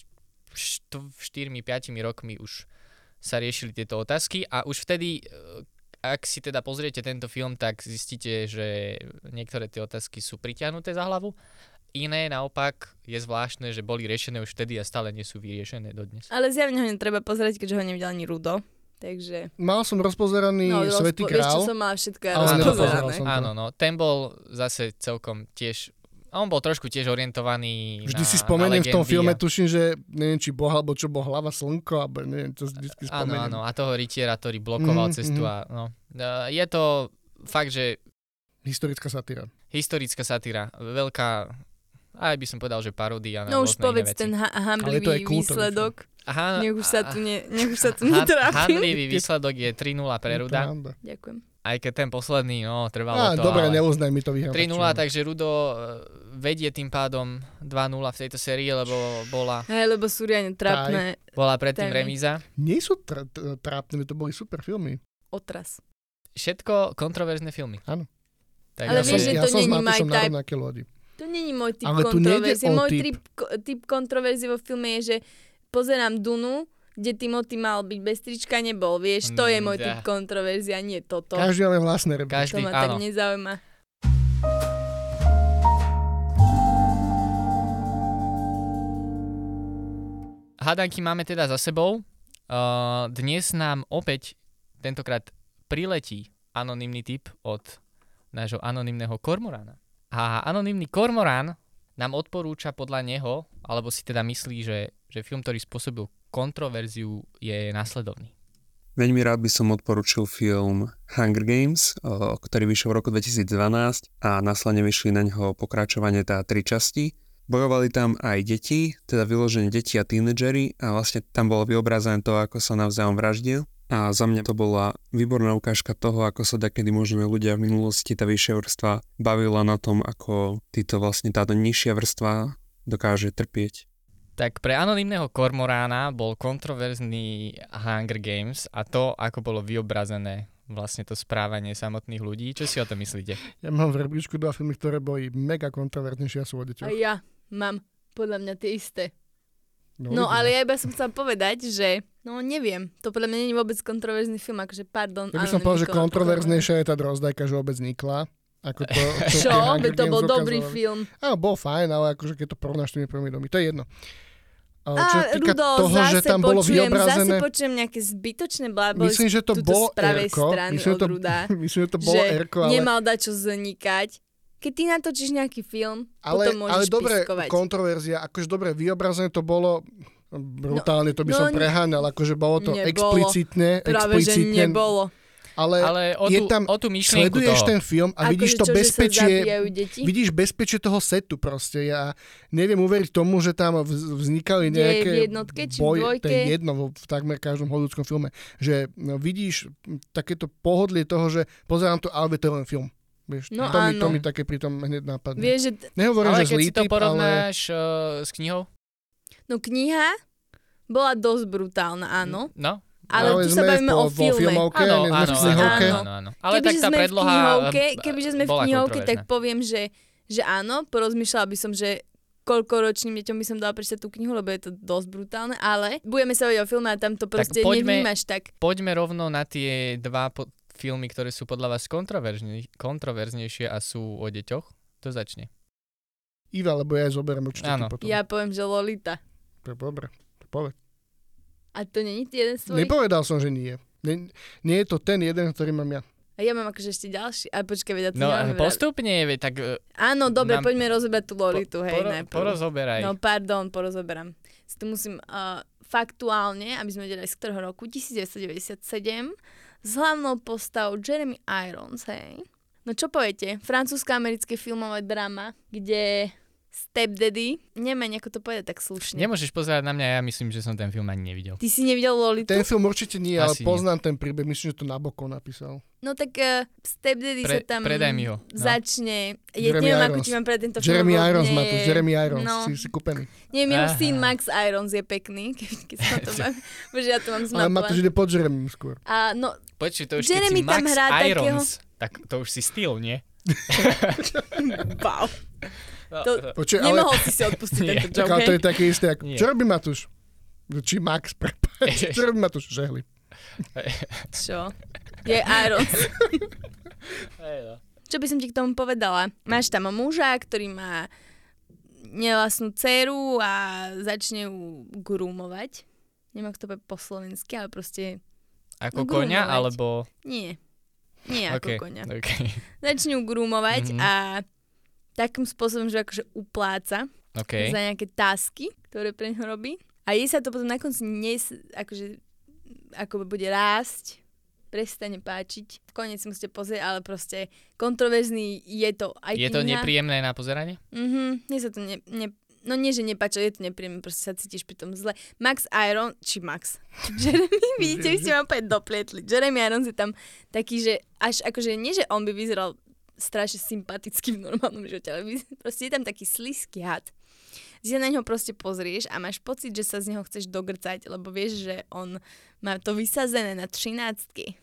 rokmi už sa riešili tieto otázky a už vtedy, ak si teda pozriete tento film, tak zistíte, že niektoré tie otázky sú pritiahnuté za hlavu. Iné naopak je zvláštne, že boli riešené už vtedy a stále nie sú vyriešené dodnes. Ale zjavne ho netreba pozerať, keďže ho nevidel ani Rudo. Takže... Mal som rozpozeraný Svätý král. Vieš, čo som mal všetko rozpozerané. Áno, ten bol zase celkom tiež... On bol trošku tiež orientovaný vždy si spomeniem v tom filme, tuším, že neviem, či boh, alebo čo bol hlava slnko, alebo neviem, to vždy spomeniem. Áno, a toho rytiera, ktorý blokoval cestu a je to fakt, že... Historická satíra. Veľká... Aj by som povedal, že paródia na už povedz ten hamblivý výsledok. Nech už sa tu netrápim. Handlivý výsledok je 3-0 pre Ruda. Ďakujem. Aj keď ten posledný, trvalo to. Dobre, neuznaj mi to vyhrať. 3-0, takže Rudo vedie tým pádom 2-0 v tejto sérii, lebo bola... lebo sú riadne trápne. Bola predtým remíza. Nie sú trápne, to boli super filmy. Otras. Všetko kontroverzné filmy. Áno. Ale vieš, že to není my type. To není môj typ kontroverzie. Môj typ kontroverzie vo filme je, že pozerám Dunu, kde Timothy mal byť bez trička, nebol. Vieš, to je môj typ kontroverzia, nie toto. Každý máme vlastné reby. To ma tak nezaujíma. Hádanky máme teda za sebou. Dnes nám opäť tentokrát priletí anonymný tip od nášho anonymného kormorána. A anonymný kormorán nám odporúča podľa neho, alebo si teda myslí, že film, ktorý spôsobil kontroverziu, je nasledovný. Veľmi rád by som odporučil film Hunger Games, ktorý vyšiel v roku 2012 a následne vyšli na ňoho pokračovanie 3 časti. Bojovali tam aj deti, teda vyložené deti a tínedžeri a vlastne tam bolo vyobrazené to, ako sa navzájom vraždil. A za mňa to bola výborná ukážka toho, ako sa dakedy možno ľudia v minulosti tá vyššia vrstva bavila na tom, ako táto nižšia vrstva dokáže trpieť. Tak pre anonymného kormorána bol kontroverzný Hunger Games a to, ako bolo vyobrazené vlastne to správanie samotných ľudí. Čo si o to myslíte? Ja mám v rebríčku 2 filmy, ktoré boli mega kontroverznejšie a sú o deťoch. A ja mám podľa mňa tie isté. No ale ja iba som chcela povedať, že neviem, to podľa mňa nie je vôbec kontroverzný film, akože pardon. Ja by som povedal, že kontroverznejšia je tá Drozdajka, že vôbec vznikla. Ako to, čo? To bol dobrý film. Áno, bol fajn, ale akože keď to porovnáš tými prvými domy, to je jedno. Čo týka toho, že tam bolo vyobrazené... Zase počujem nejaké zbytočné bláboli myslím, že to bolo z pravej strany od Ruda. Myslím, že to bolo Erko, ale... nemal dať čo zanikať. Keď ty natočíš nejaký film, potom môžeš dobre, piskovať. Kontroverzia, akože dobre vyobrazené to bolo, brutálne to by som preháňal, akože bolo to explicitne. Práve, že nebolo. ale o tú myšlienku sleduješ toho. ten film a vidíš to bezpečie, vidíš bezpečie toho setu proste. Ja neviem uveriť tomu, že tam vznikali nejaké boje, to je jedno v takmer každom hollywoodskom filme, že vidíš takéto pohodlie toho, že pozerám to, ale to je len film. Vieš, no to mi také pritom hneď napadne. Vieš, že nehovorím, ale že zlý keď si to typ, porovnáš s knihou? No kniha bola dosť brutálna, áno. No. Ale tu sa bavíme o filme. Áno. Ale tak tá predloha kebyže sme v knihovke, tak poviem, že áno, porozmýšľala by som, že koľkoročným deťom by som dala prečítať tú knihu, lebo je to dosť brutálne, ale budeme sa vedieť o filme a tam to proste nevnímaš tak. Poďme rovno na tie dva filmy, ktoré sú podľa vás kontroverznejšie a sú o deťoch. To začne. Iva, lebo ja zoberiem určite potom. Ja poviem, že Lolita. Dobre, povedz. A to nie je jeden z tvojich? Nepovedal som, že nie. Nie je to ten jeden, ktorý mám ja. A ja mám akože ešte ďalší. A počkaj, veď no postupne, tak... Áno, dobre, poďme rozoberať tú Lolitu, najprv. Porozoberaj. No, pardon, porozoberám. Si to musím faktuálne, aby sme vedeli z ktorého roku, 1997, s hlavnou postavou Jeremy Irons, hej. No čo poviete? Francúzsko-americké filmové drama, kde... Stepdaddy, neviem, ako to povedať tak slušne. Nemôžeš pozerať na mňa, ja myslím, že som ten film ani nevidel. Ty si nevidel Lolitu? Ten film určite nie, ale poznám ten príbeh, myslím, že to Nabokov napísal. No tak Stepdaddy sa tam predaj mi ho. Začne. Neviem, ako ti mám pre tento film. Jeremy Irons má tu, Jeremy Irons, si kúpený. Nie, jeho syn Max Irons je pekný, keď sa to mám, bože ja to mám zmaplať. Ale Matúš ide pod Jeremy skôr. Počuj, to už Jeremy keď si Max Irons, tak to už si styl, nie? Wow. Nemohol si odpustiť tento joke, ale to je také isté, ako čo robí Matúš? Či Max, prepáč. Čo robí Matúš? Žehli. Čo? Je Irons. Čo by som ti k tomu povedala? Máš tam muža, ktorý má nevlastnú dceru a začne ju groomovať. Neviem, ako to povie po slovensky, ale proste... Ako koňa, alebo... Nie ako koňa. Okay. Začne ju groomovať a takým spôsobom, že akože upláca za nejaké tasky, ktoré pre ňo robí. A jej sa to potom na konci ako bude rásť, prestane páčiť. Koniec si musíte pozrieť, ale proste kontroverzný je to aj kniha. Je to nepríjemné na pozeranie? Mne sa to no nie, že nepáčilo, je to nepríjemné, proste sa cítiš pri tom zle. Jeremy, vidíte, vy ste ma opäť doplietli. Jeremy Irons je tam taký, že až akože nie, že on by vyzeral strašne sympatický v normálnom živote, ale proste je tam taký slízky had. Ty sa na ňo proste pozrieš a máš pocit, že sa z neho chceš dogrcať, lebo vieš, že on má to vysazené na 13-ky.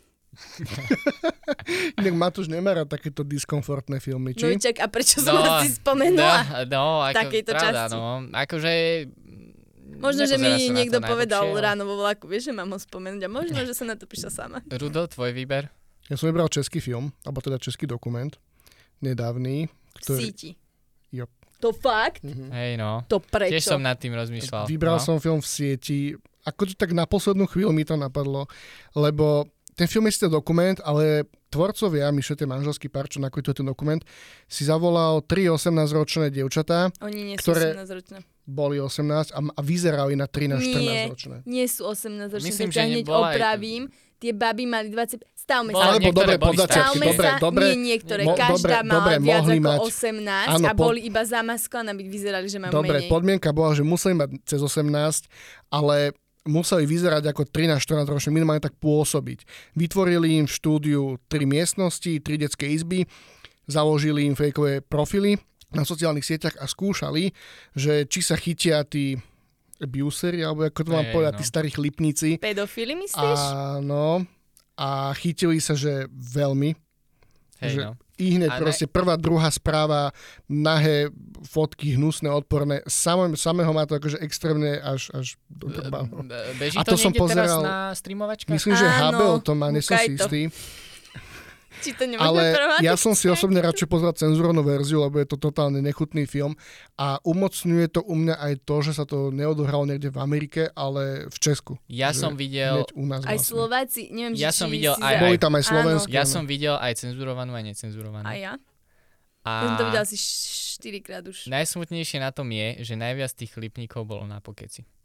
Inak Matúš nemá rád takéto diskomfortné filmy, či? No čak, a prečo som si spomenula? Ako takejto pravda, časti. No. Akože... Možno, že mi niekto povedal ráno vo vlaku, vieš, že mám ho spomenúť a možno, že som na to prišla sama. Rudo, tvoj výber? Ja som vybral český film, alebo teda český dokument, nedávny. Ktorý... Síti. Jo. To fakt? Hej no. To prečo? Tiež som nad tým rozmýšľal. Vybral som film v sieti, akože tak na poslednú chvíľu mi to napadlo, lebo ten film je síce dokument, ale tvorcovia, myšli ten manželský pár, čo nakoľko ten dokument, si zavolal 3 18-ročné dievčatá, oni nie sú ktoré 18-ročné. Boli 18 a vyzerali na 13-14-ročné. Nie sú 18-ročné, myslím, že hneď opravím. Tie baby mali 20... Stavme sa. Alebo dobre, pod začiatky. Dobre, nie niektoré. Každá mala viac ako 18 a boli iba zamaskované, aby vyzerali, že majú menej. Dobre, podmienka bola, že museli mať cez 18, ale museli vyzerať ako 13-14 ročné, minimálne tak pôsobiť. Vytvorili im v štúdiu 3 miestnosti, 3 detské izby, založili im fejkové profily na sociálnych sieťach a skúšali, že či sa chytia tí abusery, alebo ako to mám povedať, tí starí chlipníci. Pedofili myslíš? Áno. A chytili sa, že veľmi. I hneď proste prvá, druhá správa, nahé fotky, hnusné, odporné. Samého má to akože extrémne až do drba. Beží to niekde teraz na streamovačkách? Myslím, že HBO to má, nesom si istý. Či to ale ja som si osobne radšej pozrel cenzúrnu verziu, lebo je to totálne nechutný film a umocňuje to u mňa aj to, že sa to neodohralo niekde v Amerike, ale v Česku. Ja som videl aj Slováci, neviem, ja som videl boli tam aj slovenské. Ja som videl aj cenzurovanú aj necenzurovanú. A ja? Ja som to videl asi 4-krát už. Najsmutnejšie na tom je, že najviac tých chlipníkov bolo na pokeci.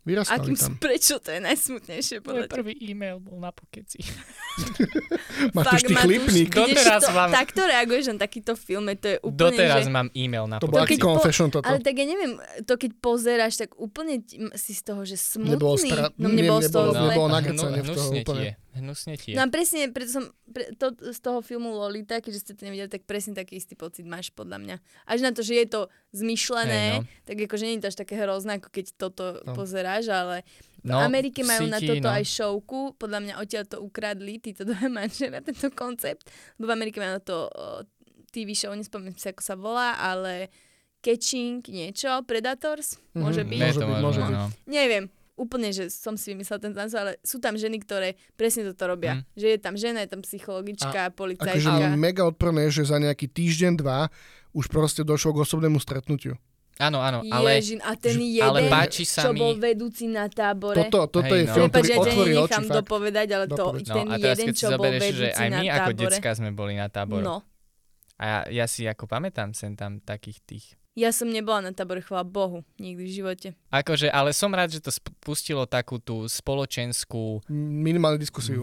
Vyrastali tam. Prečo to je najsmutnejšie? Môj prvý e-mail bol na Pokeci. Matúš, ty chlipník. Takto reaguješ na takýto film, to je úplne, doteraz mám e-mail na Pokeci. To bol aký confession toto. Ale tak ja neviem, to keď pozeráš, tak úplne si z toho, že smutný. Nebolo z toho zle. Nebolo nagrcanie v toho úplne. Hnusne ti je. No a presne, preto som z toho filmu Lolita, keďže ste to nevideli, tak presne taký istý pocit máš podľa mňa. Až na to, že je to zmyšlené, tak akože nie je to až také hrozné, ako keď toto pozeráš, ale v Amerike majú na toto aj showku, podľa mňa odtiaľ to ukradli, títo dve manželia, tento koncept, lebo v Amerike majú na to TV show, nespomínam si, ako sa volá, ale Catching niečo, Predators, môže byť? Môže byť. Neviem. Úplne, že som si vymyslela ten názov, ale sú tam ženy, ktoré presne toto robia. Že je tam žena, je tam psychologička, policajtka. Akože mega odporné, že za nejaký týždeň, 2 už proste došlo k osobnému stretnutiu. Áno, ale... Ježin, a ten jeden, ale páči sa čo bol vedúci na tábore. Toto je film, ktorý otvorí oči. Nechám dopovedať, ale ten jeden, čo bol vedúci na tábore. Aj my ako decka sme boli na tábore. No. A ja si ako pamätám sem tam takých tých... Ja som nebola na tábore, chvála Bohu, nikdy v živote. Akože, ale som rád, že to spustilo takú tú spoločenskú... Minimálnu diskusiu.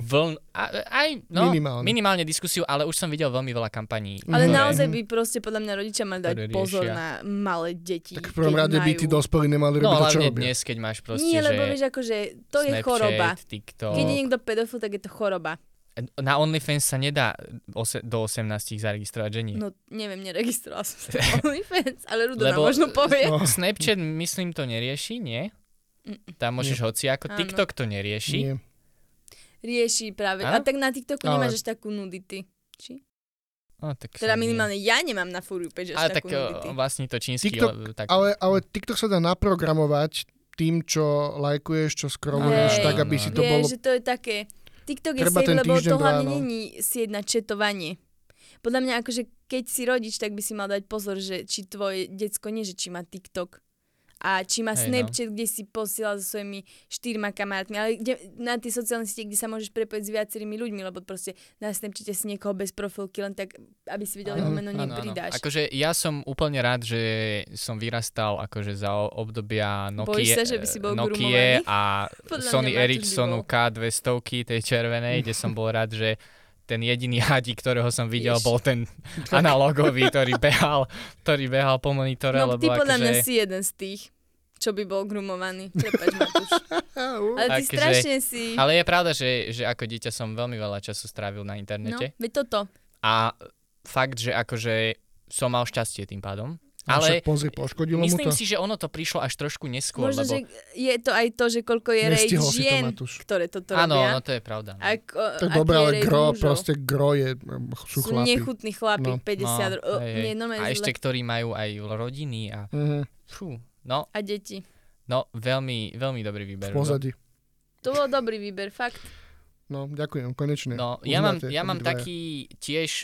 Minimálne diskusiu, ale už som videl veľmi veľa kampaní. Ale naozaj by proste podľa mňa rodičia mali dať pozor na malé deti. Tak v prvom rade by tí dospelí nemali robiť to, čo robia. No hlavne dnes, keď máš proste, nie, lebo vieš, akože to Snapchat, je choroba. TikTok. Keď je niekto pedofil, tak je to choroba. Na OnlyFans sa nedá do 18 zaregistrovať, že nie? No, neviem, neregistroval som sa na OnlyFans, ale Rudo nám možno povie. Snapchat, myslím, to nerieši, nie? Tam môžeš hociako. TikTok to nerieši. Nie. Rieši práve. A tak na TikToku nemáš až takú nudity. Či? Teda minimálne ja nemám na For You page až takú nudity. Vlastne to čínsky. Ale TikTok sa dá naprogramovať tým, čo lajkuješ, čo scrolluješ, tak aby si to bolo... Vieš, že to je také... TikTok je safe, lebo to hlavne není sieť na četovanie. Podľa mňa akože keď si rodič, tak by si mal dať pozor, že či tvoje decko nie, že či má TikTok. A či má Snapchat, kde si posielal so svojimi 4 kamarátmi, ale na tie sociálne siete, kde sa môžeš prepojiť s viacerými ľuďmi, lebo proste na Snapchate si niekoho bez profilky, len tak, aby si videl jeho meno, nepridáš. Akože ja som úplne rád, že som vyrastal akože za obdobia Nokia a Sony Ericssonu K200, tej červenej, kde som bol rád, že ten jediný hadík, ktorého som videl, bol ten analogový, ktorý behal po monitore. No ty podľa mňa si jeden z tých, čo by bol grumovaný. Prepáč, Matúš. Ale ty strašne si... Ale je pravda, že ako dieťa som veľmi veľa času strávil na internete. No, veď toto. A fakt, že akože som mal šťastie tým pádom. Ale myslím si, že ono to prišlo až trošku neskôr. Možno, že je to aj to, že koľko je rejt žien, ktoré toto robia. Áno, to je pravda. Tak dobré, ale gro sú chlapi. Nechutní chlapi, 50 A ešte, ktorí majú aj rodiny a a deti. No, veľmi, veľmi dobrý výber. V pozadí. To bol dobrý výber, fakt. No, ďakujem, konečne. No, ja mám taký tiež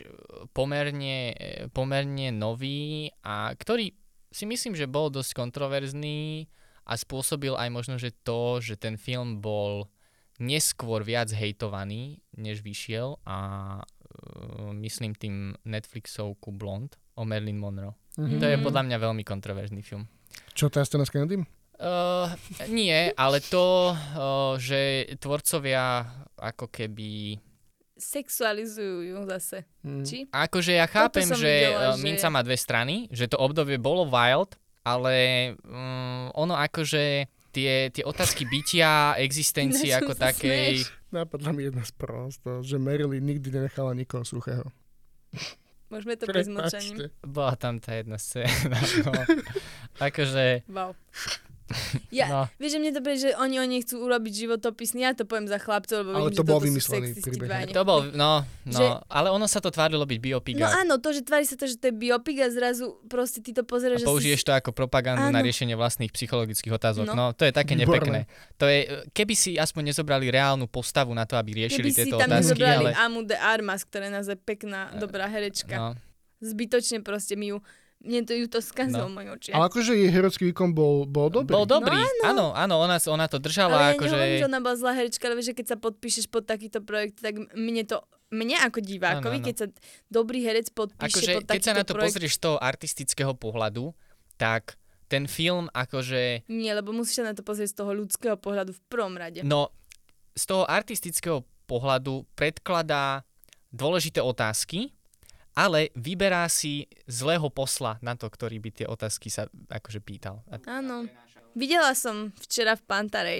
pomerne nový, a ktorý si myslím, že bol dosť kontroverzný a spôsobil aj možno, že to, že ten film bol neskôr viac hejtovaný, než vyšiel, a myslím tým Netflixovku Blonde o Marilyn Monroe. To je podľa mňa veľmi kontroverzný film. Čo, teraz to nás Kennedy? Nie, ale to, že tvorcovia ako keby sexualizujú ju zase. Či? Akože ja chápem, že minca má dve strany, že to obdobie bolo wild, ale ono akože tie otázky bytia, existencie ako takej... Napadla mi jedna sprosto, že Marilyn nikdy nenechala nikoho suchého. Môžeme to bez mlčaním. Bola tam tá jedna scéna. No. Akože... Wow. Vieš, že mne to príde, že oni chcú urobiť životopisný, ja to poviem za chlapcov, lebo vidím, že toto sú sexisti dvaja. To bol, ale ono sa to tvárilo byť biopik. No áno, to, že tvári sa to, že to je biopik a zrazu proste ty to pozeráš. A použiješ to ako propagandu na riešenie vlastných psychologických otázok. No, to je také nepekné. To je, keby si aspoň nezobrali reálnu postavu na to, aby riešili tieto otázky. Keby si tam nezobrali Amu de Armas, ktorá je naozaj pekná, dobrá herečka. No. Zbytočne proste mne to skazilo moje oči. Ale akože jej herecký výkon bol dobrý. Bol dobrý, áno, ona to držala. Ale ja nehovorím, že ona bola zlá herečka, ale vieš, že keď sa podpíšeš pod takýto projekt, tak mne ako divákovi, keď sa dobrý herec podpíše pod takýto projekt. Keď sa na to pozrieš z toho artistického pohľadu, tak ten film akože... Nie, lebo musíš sa na to pozrieť z toho ľudského pohľadu v prvom rade. No, z toho artistického pohľadu predkladá dôležité otázky, ale vyberá si zlého posla na to, ktorý by tie otázky sa akože pýtal. Áno. Videla som včera v Pantarej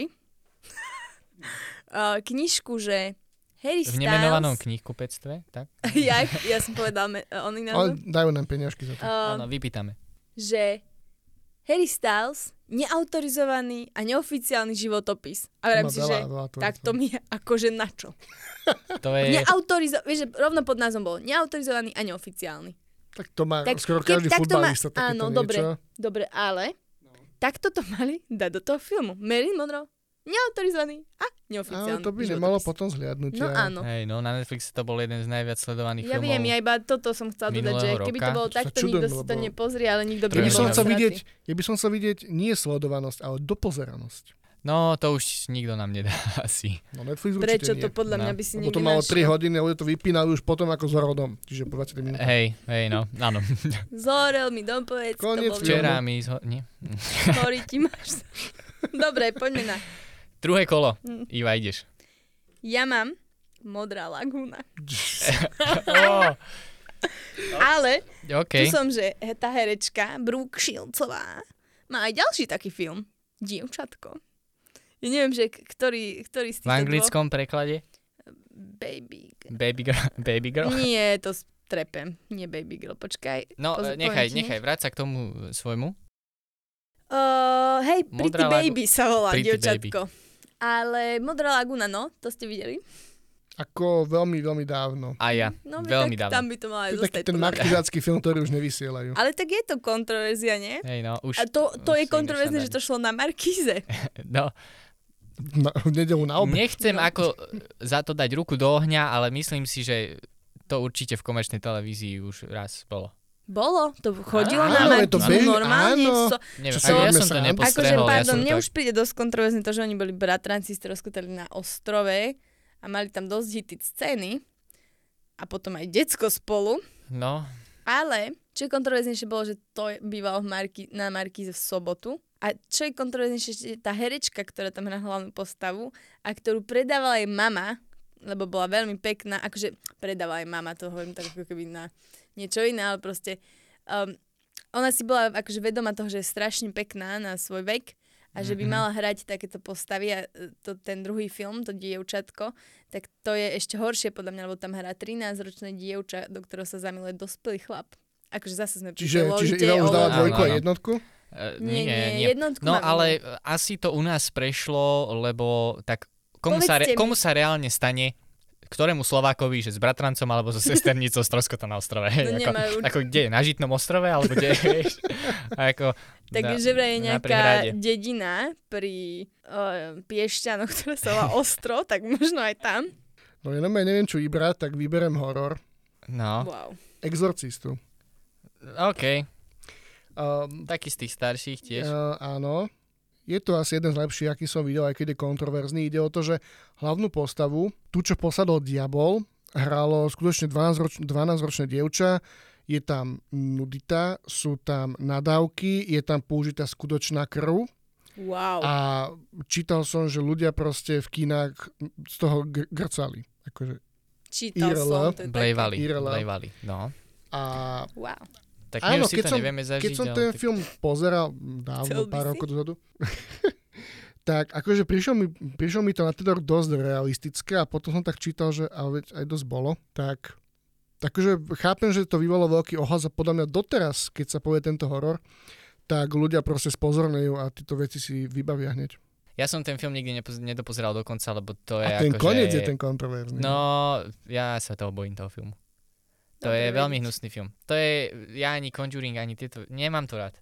knižku, že Harry Styles... V nemenovanom knihkupectve, tak? ja som povedala oni Ale dajú nám peniažky za to. Áno, vypýtame. Že Harry Styles, neautorizovaný a neoficiálny životopis. A verím si, že tak to mi je akože na čo? To je... Vieš, že rovno pod názvom bolo neautorizovaný a neoficiálny. Tak to má skoro každý futbalista. Áno, dobre, ale takto to mali dať do toho filmu. Marilyn Monroe, neautorizovaný a neoficiálny. Ale to by nemalo potom zhliadnutia. No áno. Hej, no na Netflixe to bol jeden z najviac sledovaných filmov. Ja viem, ja iba toto som chcela dodať, že keby to bolo takto, nikto si to nepozrie, ale nikto by nebol nasratý. Ja by som chcel vidieť nie sledovanosť, ale dopozeranosť. No, to už nikto nám nedá asi. No Netflix určite prečo nie. To podľa mňa by si niekde našiel? To malo 3 hodiny a ľudia to vypínali už potom ako s Rodom. Čiže po 20 minútach. Hej, no, áno. Zorel mi dom, povedz. Koniec včera mi nie. Horí ti máš. Dobre, poďme na... Druhé kolo. Iva, ideš. Ja mám Modrá lagúna. Ale tu som, že tá herečka Brooke Shieldsová má aj ďalší taký film. Dievčatko. Ja neviem, že ktorý z týchto v anglickom preklade? Baby girl? Nie, to trepem. Nie Baby Girl, počkaj. No, nechaj, vráť sa k tomu svojmu. Hej, Pretty Baby sa volá, Pretty dievčatko. Baby. Ale Modrá lagúna, no, to ste videli? Ako veľmi, veľmi dávno. A ja, no, veľmi dávno. Tam by to malo aj zostať. Taký ten markizácky film, ktorý už nevysielajú. Ale tak je to kontroverzia, nie? Hej, no, už, a to je kontroverzia, že to šlo na Markíze. No. V nedeľu na obed. Nechcem ako za to dať ruku do ohňa, ale myslím si, že to určite v komerčnej televízii už raz bolo. Bolo, to chodilo na Markízu normálne. Neviem, ja som to nepostrehol. Mne už príde dosť kontroverzne to, že oni boli bratranci, stroskotali na ostrove a mali tam dosť hity scény a potom aj decko spolu. No. Ale čo je kontroverznejšie bolo, že to bývalo na Markíze v sobotu. A čo je kontroverznejšie, tá herečka, ktorá tam hrá hlavnú postavu a ktorú predávala jej mama, lebo bola veľmi pekná, akože predávala jej mama, to hovorím tak ako keby na niečo iné, ale proste ona si bola akože vedomá toho, že je strašne pekná na svoj vek a že by mala hrať takéto postavy a ten druhý film, to dievčatko, tak to je ešte horšie podľa mňa, lebo tam hrá 13-ročné dievča, do ktorého sa zamiluje dospelý chlap. Akože zase sme Čiže Iva už dala dvojku a jednotku? Nie, jednotku no ale asi to u nás prešlo, lebo tak komu sa reálne stane, ktorému Slovákovi, že s bratrancom alebo so sesternicou stroskota na ostrove. No ako kde je? Na Žitnom ostrove? Alebo kde je? Takže vraj je nejaká dedina pri Piešťanoch, ktorá sa volá Ostro, tak možno aj tam. No ja neviem, čo vybrať, tak vyberem horor. No. Wow. Exorcistu. OK. Taký z tých starších tiež. Áno. Je to asi jeden z lepších, aký som videl, aj keď je kontroverzný. Ide o to, že hlavnú postavu, tú, čo posadol diabol, hralo skutočne 12-ročné dievča, je tam nudita, sú tam nadávky, je tam použitá skutočná krv. Wow. A čítal som, že ľudia proste v kinách z toho grcali. Akože čítal som. Blejvali, no. A wow. Tak áno, si to nevieme zažiť. Keď som ten film pozeral dávno, pár rokov dozadu, tak akože prišlo mi to na teda dosť realistické a potom som tak čítal, že aj dosť bolo. Tak akože chápem, že to vyvolalo veľký ohlas a podľa mňa doteraz, keď sa povie tento horor, tak ľudia proste spozornejú a tieto veci si vybavia hneď. Ja som ten film nikdy nedopozeral do konca, lebo to je a ten koniec je ten kontroverzný. No, ja sa toho bojím, toho filmu. To je veľmi hnusný film. Ja ani Conjuring, ani tieto, nemám to rád.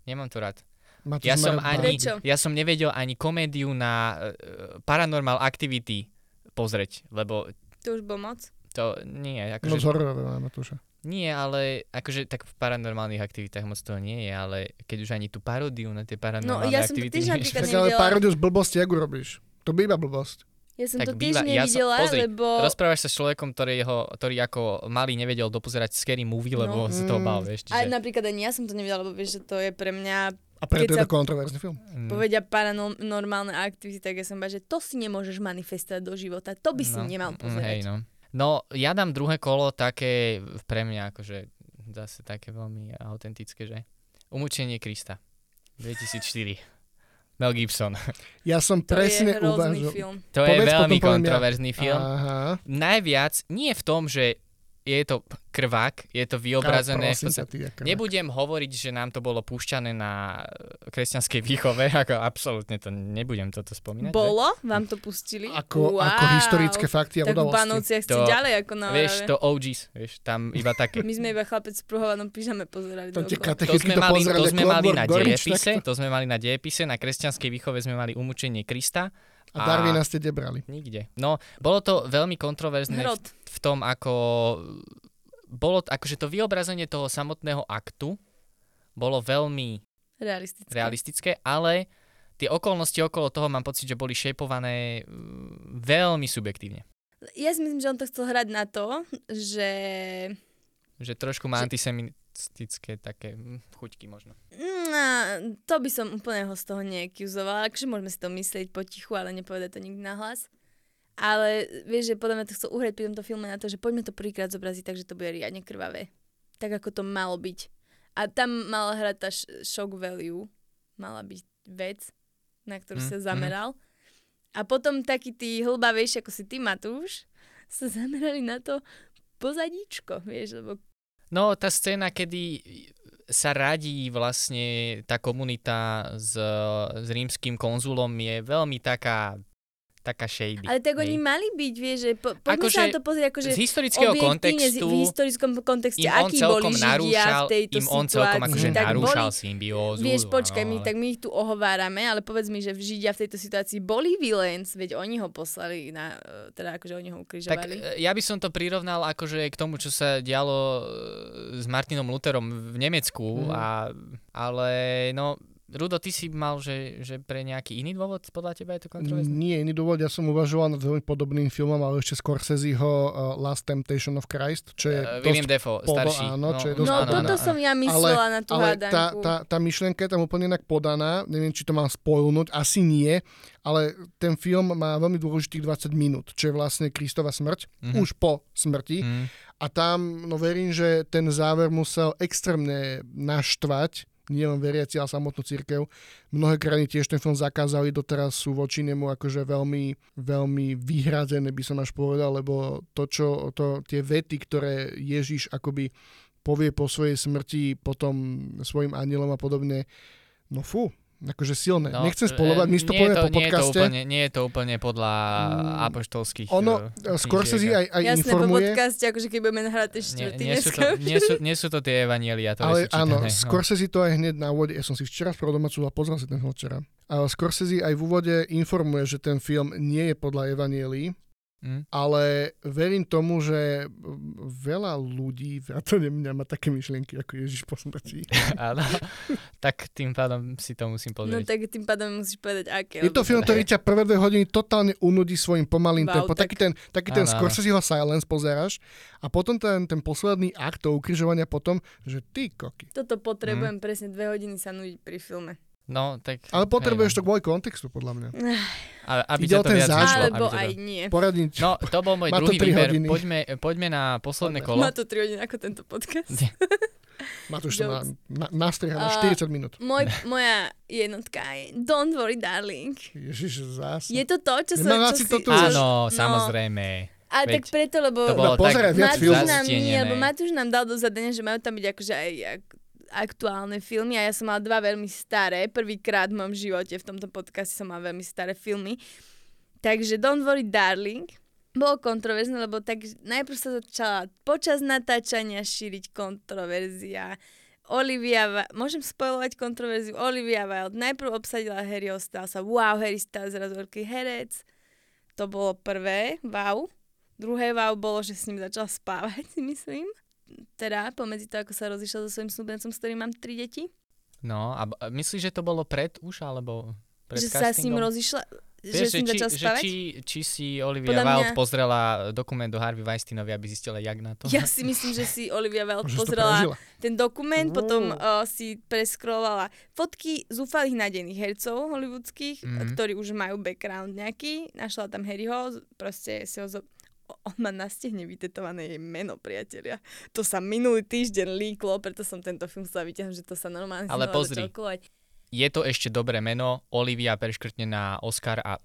Ja som nevedel ani komédiu na Paranormal Activity pozrieť, lebo... To už bol moc? To nie, akože... Moc hororové, Matúša. Nie, ale akože tak v paranormálnych aktivitách moc toho nie je, ale keď už ani tú paródiu na tie paranormálne aktivity... No, ja som tiež napríklad nevidela. Tak ale paródiu z blbosti, ako urobíš? To by iba blbosť. Ja som tak to tiež nevidela, lebo... Rozprávaš sa s človekom, ktorý ako malý nevedel dopozerať scary movie, lebo sa toho bál, vieš. Čiže... A napríklad ani ja som to nevedela, lebo vieš, že to je pre mňa... A A preto je to kontroverzný film. Povedia paranormálne aktivity, tak ja som že to si nemôžeš manifestovať do života. To by si nemal pozerať. No, ja dám druhé kolo také pre mňa akože zase také veľmi autentické, že Umúčenie Krista 2004. Mel Gibson. Ja som presne uvažoval. To je veľmi kontroverzný film. Aha. Najviac nie v tom, že je to krvák, je to vyobrazené. Nebudem hovoriť, že nám to bolo púšťané na kresťanskej výchove, ako absolútne to nebudem toto spomínať. Bolo? Vám to pustili? Ako historické fakty a udalosti. Tak v Bánovciach ste ďalej ako na Orave. Vieš, to OGs, vieš, tam iba také. My sme iba chlapec v pruhovanom pyžame pozerali. To sme mali na dejepise, na kresťanskej výchove sme mali Umúčenie Krista. A Darwina ste nebrali? Nikde. No, bolo to veľmi kontroverzné v tom, ako bolo akože to vyobrazenie toho samotného aktu bolo veľmi realistické, ale tie okolnosti okolo toho mám pocit, že boli šejpované veľmi subjektívne. Ja si myslím, že on to chcel hrať na to, že trošku má antisemitické také chuťky možno. To by som úplne ho z toho neakúzovala, akože môžeme si to myslieť potichu, ale nepovedať to nikdy nahlas. Ale vieš, že podľa mňa to chcel uhrať pri tomto filme na to, že poďme to prvýkrát zobraziť tak, že to bude riadne krvavé. Tak, ako to malo byť. A tam mala hrať tá shock value, mala byť vec, na ktorú sa zameral. A potom takí tí hlbavejší, ako si ty, Matúš, sa zamerali na to pozadíčko, vieš, lebo... No, tá scéna, kedy sa radí vlastne tá komunita s rímskym konzulom je veľmi taká shady. Ale tak oni mali byť, vieš, že poďme sa na to pozrieť akože z historického kontextu, v historickom kontexte, akí boli Židia v tejto situácii. Im on celkom akože narúšal symbiózu. Vieš, počkaj, my ich tu ohovárame, ale povedz mi, že Židia v tejto situácii boli villains, veď oni ho poslali, teda akože oni ho ukrižovali. Tak ja by som to prirovnal akože k tomu, čo sa dialo s Martinom Lutherom v Nemecku, ale no... Rudo, ty si mal, že pre nejaký iný dôvod podľa teba je to kontroverzné? Nie, iný dôvod, ja som uvažoval nad veľmi podobným filmom, ale ešte Scorseseho Last Temptation of Christ, čo je William Dafoe, starší. Áno, čo je dosť toto som ja myslela na tú hádanku. Ale tá myšlienka je tam úplne inak podaná, neviem, či to mám spoilnúť, asi nie, ale ten film má veľmi dôležitých 20 minút, čo je vlastne Kristova smrť, už po smrti. A tam, no verím, že ten záver musel extrémne naštvať nie len veriaci, ale samotnú cirkev. Mnohé krajiny tiež ten film zakázali, doteraz sú voči nemu akože veľmi, veľmi vyhradené, by som až povedal, lebo tie vety, ktoré Ježiš akoby povie po svojej smrti potom svojim anielom a podobne, no fú, akože silné. No, nechcem spoilovať, my si to povieme po podcaste. Nie je to úplne podľa apoštolských Scorsese aj jasné, informuje. Jasné, po podcaste, akože keď budeme nahrať štvrtý nie sú to tie evanielia. Ale áno, Scorsese to aj hneď na úvode, ja som si včera spravil domácu a pozrel si ten film včera. A Scorsese aj v úvode informuje, že ten film nie je podľa evanielí, ale verím tomu, že veľa ľudí vrátane mňa má také myšlienky ako Ježiš po smrti. Áno, tak tým pádom si to musím pozrieť. No tak tým pádom musíš povedať, aké. Je to film, ktorý ťa prvé 2 hodiny totálne unudí svojim pomalým tempom. Taký ten Scorseseho silence pozeráš a potom ten posledný akt toho ukrižovania potom, že ty koky. Toto potrebujem presne 2 hodiny sa nudiť pri filme. No, tak... Ale potrebuješ to kvôli kontextu, podľa mňa. Aby ťa to viac vyšlo. Alebo aj nie. Poradnič. No, to bol môj druhý výber. Poďme na posledné kolo. Má to 3 hodiny ako tento podcast. Matúš sa nastrieha na 40 minút. Moja jednotka je Don't Worry Darling. Ježiš, zás. Je to to, čo sa... Áno, samozrejme. A tak preto, lebo... Matúš nám dal do zadania, že majú tam byť akože aj aktuálne filmy a ja som mala 2 veľmi staré. Prvýkrát v mojom živote v tomto podcaste som mala veľmi staré filmy. Takže Don't Worry Darling bolo kontroverzné, lebo tak najprv sa začala počas natáčania šíriť kontroverzia. Môžem spoilovať kontroverziu? Olivia Wilde najprv obsadila Harryho Stylesa. Wow, Harry Styles zrazu veľký herec. To bolo prvé, wow. Druhé wow bolo, že s ním začala spávať, si myslím. Teda pomedzi to, ako sa rozišiel so svojím snúbencom, s ktorým mám 3 deti. No, a myslíš, že to bolo pred už, alebo pred že castingom? Sa s ním rozišla? že som začal spávať? Či si Olivia Wilde pozrela dokument do Harvey Weinsteinovi, aby zistila, jak na to? Ja si myslím, že si Olivia Wilde pozrela ten dokument, potom si preskrolovala fotky zúfalých nádených hercov hollywoodských, ktorí už majú background nejaký. Našla tam Harryho, proste si ho on má na stehne vytetované jej meno, priatelia. To sa minulý týždeň líklo, preto som tento film chcela vyťahnuť, že to sa normálne ale pozri, je to ešte dobré meno, Olivia preškrtnená Oscar a...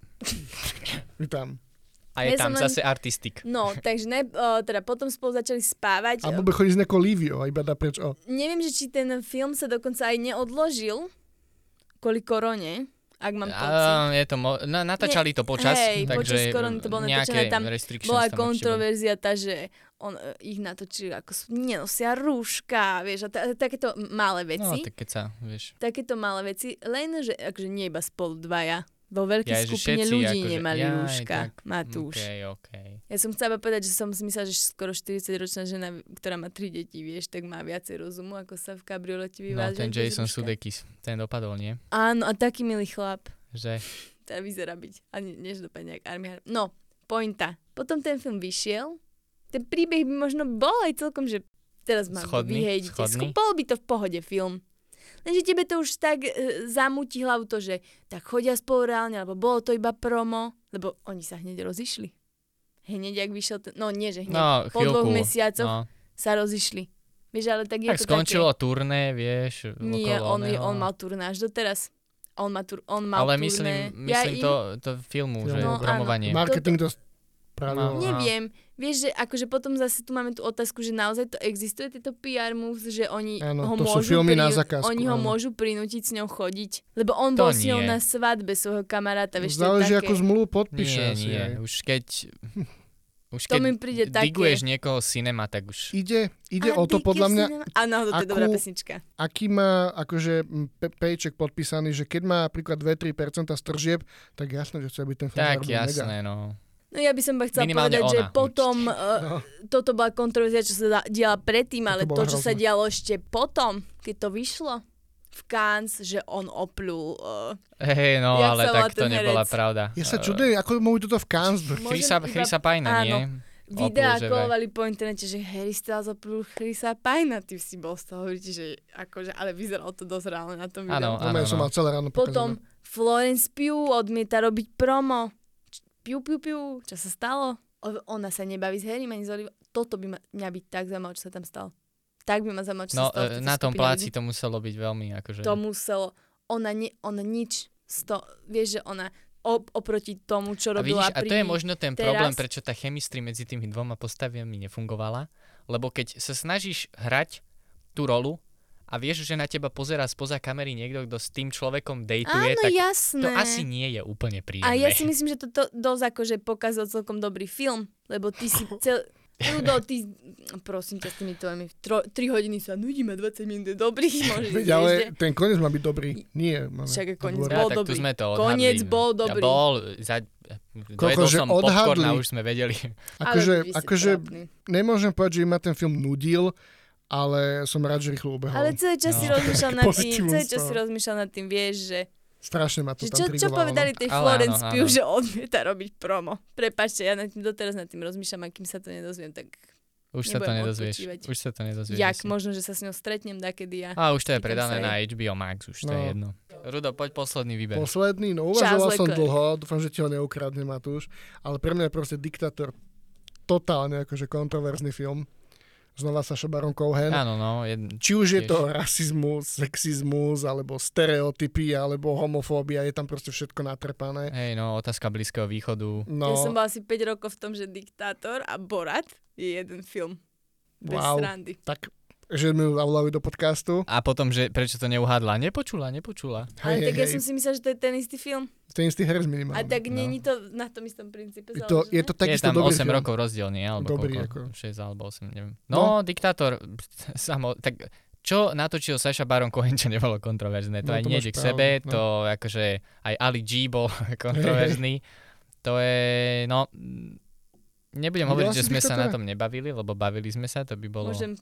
A je tam zase artistik. No, takže teda potom spolu začali spávať. A bude chodiť s nejakou Liviou, iba napreč. Neviem, že či ten film sa dokonca aj neodložil kvôli korone. Ak mám pocit. Je to natáčali to počas, takže počas korony to bolo natočené. Tam bola kontroverzia tá, že ich natočili ako nenosia rúška, vieš, a takéto malé veci. No, tak keď sa, vieš. Takéto malé veci, len, že akože nie iba spolu dvaja. Vo veľkej skupine ľudí akože, nemali rúška, Matúš. Okay. Ja som chcela povedať, že som si myslela, že skoro 40-ročná žena, ktorá má 3 deti, vieš, tak má viacej rozumu, ako sa v kabriolete vyváža. No, ten Jason Sudeikis, ten dopadol, nie? Áno, a taký milý chlap. Že? Teda vyzerá byť. A než dopadne jak Armie Hammer. No, pointa. Potom ten film vyšiel. Ten príbeh by možno bol aj celkom, že teraz ma vyhejte. Bol by to v pohode film. Lenže tebe to už tak zamúti hlavu to, že tak chodia spolu reálne, alebo bolo to iba promo, lebo oni sa hneď rozišli. Hneď, jak vyšiel ten... No nie, že hneď. Po 2 mesiacoch sa rozišli. Vieš, ale tak je tak to skončilo také... turné, vieš. Nie, on mal turné až doteraz. On mal ale turné. myslím to filmu, že promovanie. Marketing to... Neviem. Vieš, že akože potom zase tu máme tú otázku, že naozaj to existuje, tieto PR moves, že oni ho môžu prinútiť s ňou chodiť. Lebo on bol s ňou na svadbe svojho kamaráta. Vieš, záleží, ako zmluvu podpíše. Nie. Už keď diguješ niekoho cinema, tak už... Ide o to podľa mňa... Áno, to je dobrá pesnička. Aký má akože paycheck podpísaný, že keď má napríklad 2-3% stržieb, tak jasné, že chce byť ten film tak jasné, no. No ja by som chcela povedať, že potom toto bola kontroverzia, čo sa diala predtým, ale to, čo sa dialo ešte potom, keď to vyšlo v Cannes, že on oplul. Ale tak to nebola pravda. Ja sa čudujem, ako môžu toto v Cannes. Chrisa Pina, nie? Videá kolovali po internete, že Harry Styles oplul Chrisa Pina. Ty si bol z toho, že akože, ale vyzeralo to dosť reálne na tom videu. Áno. Som mal celé ráno potom Florence Pugh odmieta robiť promo. Piu, čo sa stalo? Ona sa nebaví s Harrym ani s Olivou. Toto by mňa byť tak zaujímavé, čo sa tam stalo. Tak by ma zaujímavé, čo sa stalo. Na tom pláci to muselo byť veľmi akože... To muselo. Ona nič vieš, že ona oproti tomu, čo robila a to je možno ten problém, prečo tá chemistry medzi tými dvoma postaviami nefungovala. Lebo keď sa snažíš hrať tú rolu, a vieš, že na teba pozerá spoza kamery niekto, kto s tým človekom dejtuje, tak jasné. To asi nie je úplne príjemné. A ja si myslím, že to dosť akože pokazal celkom dobrý film, lebo ty si prosím ťa s tými tvojimi 3 hodiny sa nudíme, 20 minút je dobrý, môžeš ísť. Ale ten koniec má byť dobrý. Nie. Však koniec bol dobrý. Koniec bol dobrý. Dojedol som popcorn a už sme vedeli. Akože nemôžem povedať, že ma ten film nudil, ale som rád, že rýchlo ubehol. Ale celý čas si rozmýšľal nad tým, vieš, že... Strašne ma to tam trigovalo. Čo povedali tej Florence Pugh, že odmieta robiť promo. Prepáčte, ja doteraz nad tým rozmýšľam, a kým sa to nedozviem, tak... Už sa to nedozvieš. Jak? Možno, že sa s ňou stretnem dakedy ja... A už to je predané na HBO Max, už to je jedno. Rudo, poď posledný výber. Posledný? No uvažoval som dlho, dúfam, že ti ho neukradne, Matúš, ale pre mňa je proste Diktátor totálne akože kontroverzný film. Znova Sacha Baron Cohen. Áno, či už je to rasizmus, sexizmus, alebo stereotypy, alebo homofóbia, je tam proste všetko natrpané. Otázka Blízkeho východu. Ja som bola asi 5 rokov v tom, že Diktátor a Borat je jeden film. Bez srandy. Tak, že mi ju zavolali do podcastu. A potom, že prečo to neuhádla? Nepočula. Ale tak ja som si myslela, že to je ten istý film. Ten istý herec minimálne. A tak není to na tom istom princípe založené? Je to takisto dobrý film. Je tam 8 rokov rozdiel, nie? Alebo dobrý, koľko? 6 alebo 8, neviem. Diktátor, tak čo natočil Sacha Baron Cohen, čo nebolo kontroverzné? To aj nejde k sebe, to akože aj Ali G bol kontroverzný. To je, nebudem hovoriť, že sme sa na tom nebavili, lebo bavili sme sa, to by bolo...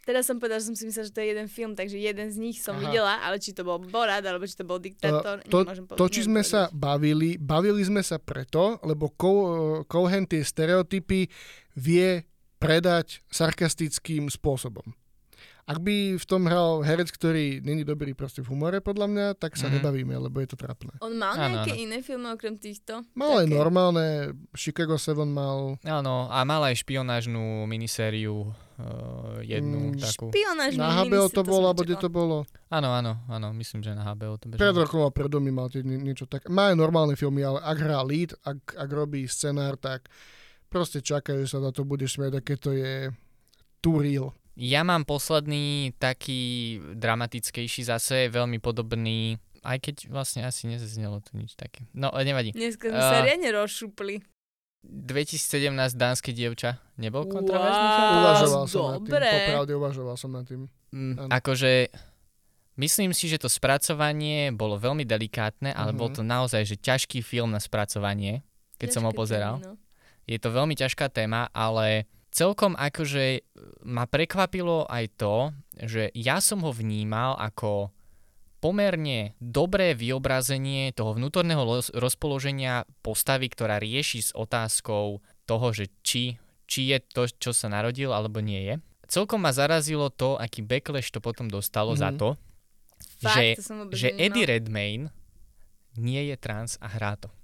Teraz som povedal, že som si myslela, že to je jeden film, takže jeden z nich som videla, ale či to bol Borat, alebo či to bol Diktátor, nemôžem povedať. To, či sme sa bavili sme sa preto, lebo Cohen tie stereotypy vie predať sarkastickým spôsobom. Ak by v tom hral herec, ktorý není dobrý proste v humore, podľa mňa, tak sa nebavíme, lebo je to trápne. On mal nejaké iné filmy okrem týchto? Mal aj normálne, Chicago 7 mal. Áno, a mal aj špionážnu minisériu jednu takú. Špionážnu na HBO to bolo, alebo kde to bolo? Áno, myslím, že na HBO to bežalo. Pred rokom a pred domy mal niečo také. Má aj normálne filmy, ale ak hrá lead, ak robí scenár, tak proste čakajú, že sa na to budeš smiať, aké to je too real. Ja mám posledný taký dramatickejší zase, veľmi podobný, aj keď vlastne asi nezaznelo to nič také. No, nevadí. Dneska sme sa riadne rozšupli. 2017 Dánske dievča. Nebol kontroverzný film? Uvažoval som nad tým. Akože, myslím si, že to spracovanie bolo veľmi delikátne, ale bol to naozaj že ťažký film na spracovanie, keď som ho pozeral. Je to veľmi ťažká téma, ale celkom akože ma prekvapilo aj to, že ja som ho vnímal ako pomerne dobré vyobrazenie toho vnútorného rozpoloženia postavy, ktorá rieši s otázkou toho, že či je to, čo sa narodil, alebo nie je. Celkom ma zarazilo to, aký backlash to potom dostalo za to, že Eddie Redmayne nie je trans a hrá to.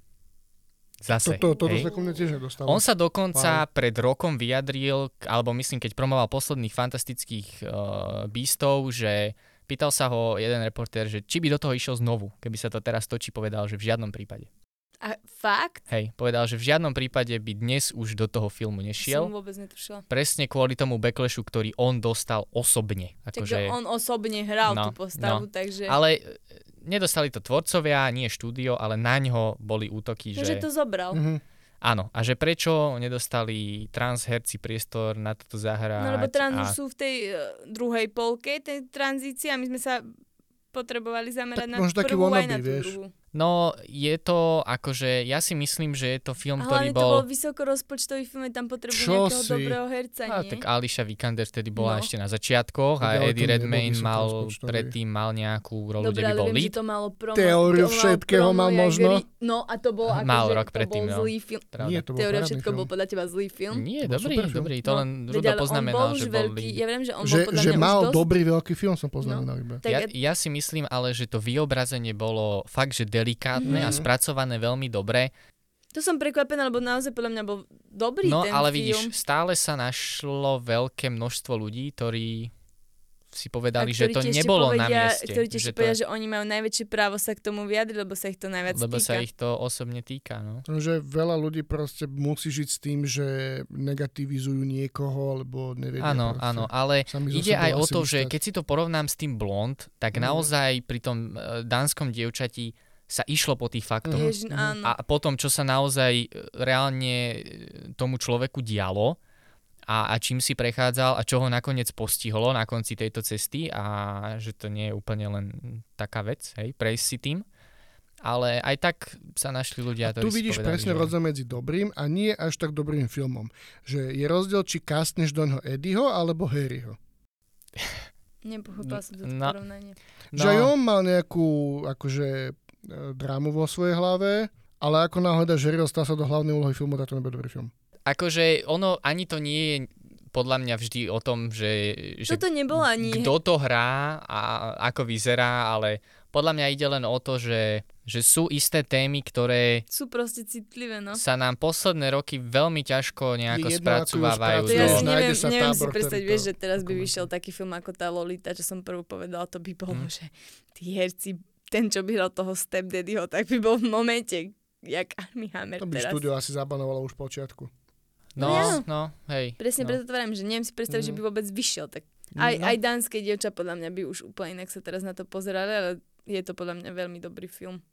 Zase. Toto sa ku mne tiež nedostalo. On sa dokonca pred rokom vyjadril, alebo myslím, keď promoval posledných fantastických beastov, že pýtal sa ho jeden reportér, že či by do toho išiel znovu, keby sa to teraz točí, povedal, že v žiadnom prípade. A fakt? Hej, povedal, že v žiadnom prípade by dnes už do toho filmu nešiel. Som vôbec netušila. Presne kvôli tomu backlashu, ktorý on dostal osobne. Takže on osobne hral tú postavu, takže... Ale nedostali to tvorcovia, nie štúdio, ale na ňo boli útoky, že... Že to zobral. Áno, a že prečo nedostali trans herci priestor na toto zahrať. No lebo trans už sú v tej druhej polke, tej tranzície a my sme sa potrebovali zamerať na prvú aj na tú druhú. No, je to akože, ja si myslím, že je to film, ktorý bol... Ale to bol vysokorozpočtový film, tam potrebujú nejakého dobrého herca, nie? Tak Alicia Vikander vtedy bola ešte na začiatkoch a Eddie Redmayne predtým mal nejakú rolu, kde by bol lead. To malo Teóriu všetkého mal možno. No a to bol mal rok predtým, zlý film. Teória všetko bol podľa teba zlý film? Nie, dobrý. To len Rudo poznamenal, že bol lead. Ja viem, že on bol podľa mňa že mal dobrý veľký film, som poznamenal iba. Ja si myslím ale, že to vyobrazenie bolo fakt, že delikátne a spracované veľmi dobre. To som prekvapená, lebo naozaj podľa mňa bol dobrý ten film. No ale vidíš, stále sa našlo veľké množstvo ľudí, ktorí si povedali, že to nebolo na mieste. Ktorí tiež povedia, že oni majú najväčšie právo sa k tomu vyjadriť, lebo sa ich to najviac týka. Lebo sa ich to osobne týka. No. Že veľa ľudí proste musí žiť s tým, že negativizujú niekoho, alebo nevedia. Áno, ale ide aj o to, že keď si to porovnám s tým Blond, tak naozaj pri tom dánskom dievčati sa išlo po tých faktoch. A potom, čo sa naozaj reálne tomu človeku dialo, a čím si prechádzal a čo ho nakoniec postihlo na konci tejto cesty a že to nie je úplne len taká vec, hej, prejsť si tým. Ale aj tak sa našli ľudia, ktorí si povedali, tu vidíš presne rozdiel medzi dobrým a nie až tak dobrým filmom. Že je rozdiel, či castneš do ňoho Eddieho alebo Harryho. Nepochopila som to porovnanie. Že aj on mal nejakú akože drámu vo svojej hlave, ale ako náhoda Harryho stal sa do hlavnej úlohy filmu, tak to nebude dobrý film. Akože ono ani to nie je podľa mňa vždy o tom, že toto nebolo ani... kto to hrá a ako vyzerá, ale podľa mňa ide len o to, že sú isté témy, ktoré sú proste citlivé, no. Sa nám posledné roky veľmi ťažko nejako spracovávajú. Ja si neviem si predstaviť, vieš, že teraz by vyšiel taký film ako tá Lolita, čo som prvú povedala, to by bolo, že tí herci, ten, čo by hral toho Stepdaddyho, tak by bol v momente jak Armie Hammer teraz. To by štúdio asi zabanovalo už v počiatku. No, hej. Presne preto to vravím, že neviem si predstaviť, že by vôbec vyšiel. Tak aj dánske dievča podľa mňa by už úplne inak sa teraz na to pozerali, ale je to podľa mňa veľmi dobrý film.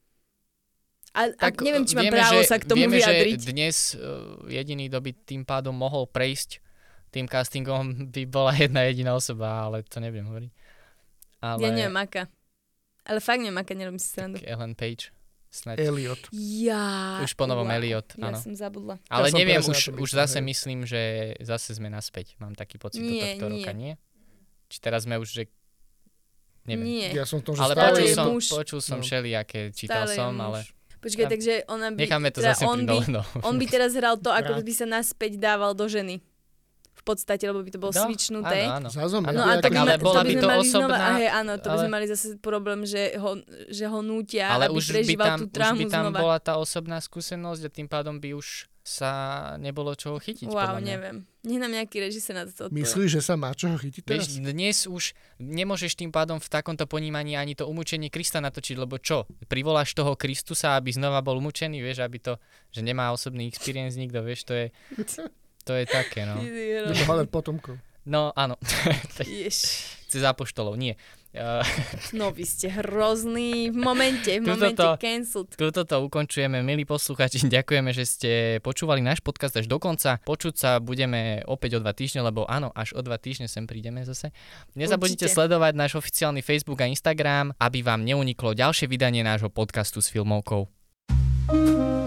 A neviem, či mám právo sa k tomu vyjadriť. Že dnes jediný, kto by tým pádom mohol prejsť tým castingom, by bola jedna jediná osoba, ale to neviem hovoriť. Ale... Ja neviem, aká. Ale fakt neviem, aká, nerobím si srandu. Ellen Page. Snaď. Elliot. Už po novom Elliot, áno. Ja som zabudla. Ale neviem, už zase myslím, že zase sme naspäť. Mám taký pocit do tohto roka, nie? Či teraz sme už, že neviem. Nie. Ja som to, že ale počul som všelijaké, čítal stále som, ale... Počkaj, takže ona by... Necháme to zase pri Nolanov. On by teraz hral to, ako by sa naspäť dával do ženy. V podstate, lebo by to bolo switchnuté. Áno. No a tak ale bola by to osobná... Áno, to by sme mali zase problém, že ho nútia, ale aby prežíval tú traumu znova. Ale už by tam bola tá osobná skúsenosť a tým pádom by už sa nebolo čoho chytiť. Wow, neviem. Nech nám nejaký režisér na to odpovie. Myslíš, že sa má čoho chytiť teraz? Vieš, dnes už nemôžeš tým pádom v takomto ponímaní ani to umúčenie Krista natočiť, lebo čo? Privoláš toho Kristusa, aby znova bol umúčený, vieš, aby to, že nemá osobný experience nikto, vieš, to je také, no. Ale potomkov. No, áno. Cez apoštolov, nie. No, vy ste hrozný. V momente cancelled. Tuto to ukončujeme, milí posluchači. Ďakujeme, že ste počúvali náš podcast až do konca. Počuť sa budeme opäť o 2 týždne, lebo áno, až o 2 týždne sem prídeme zase. Nezabudnite sledovať náš oficiálny Facebook a Instagram, aby vám neuniklo ďalšie vydanie nášho podcastu s filmovkou.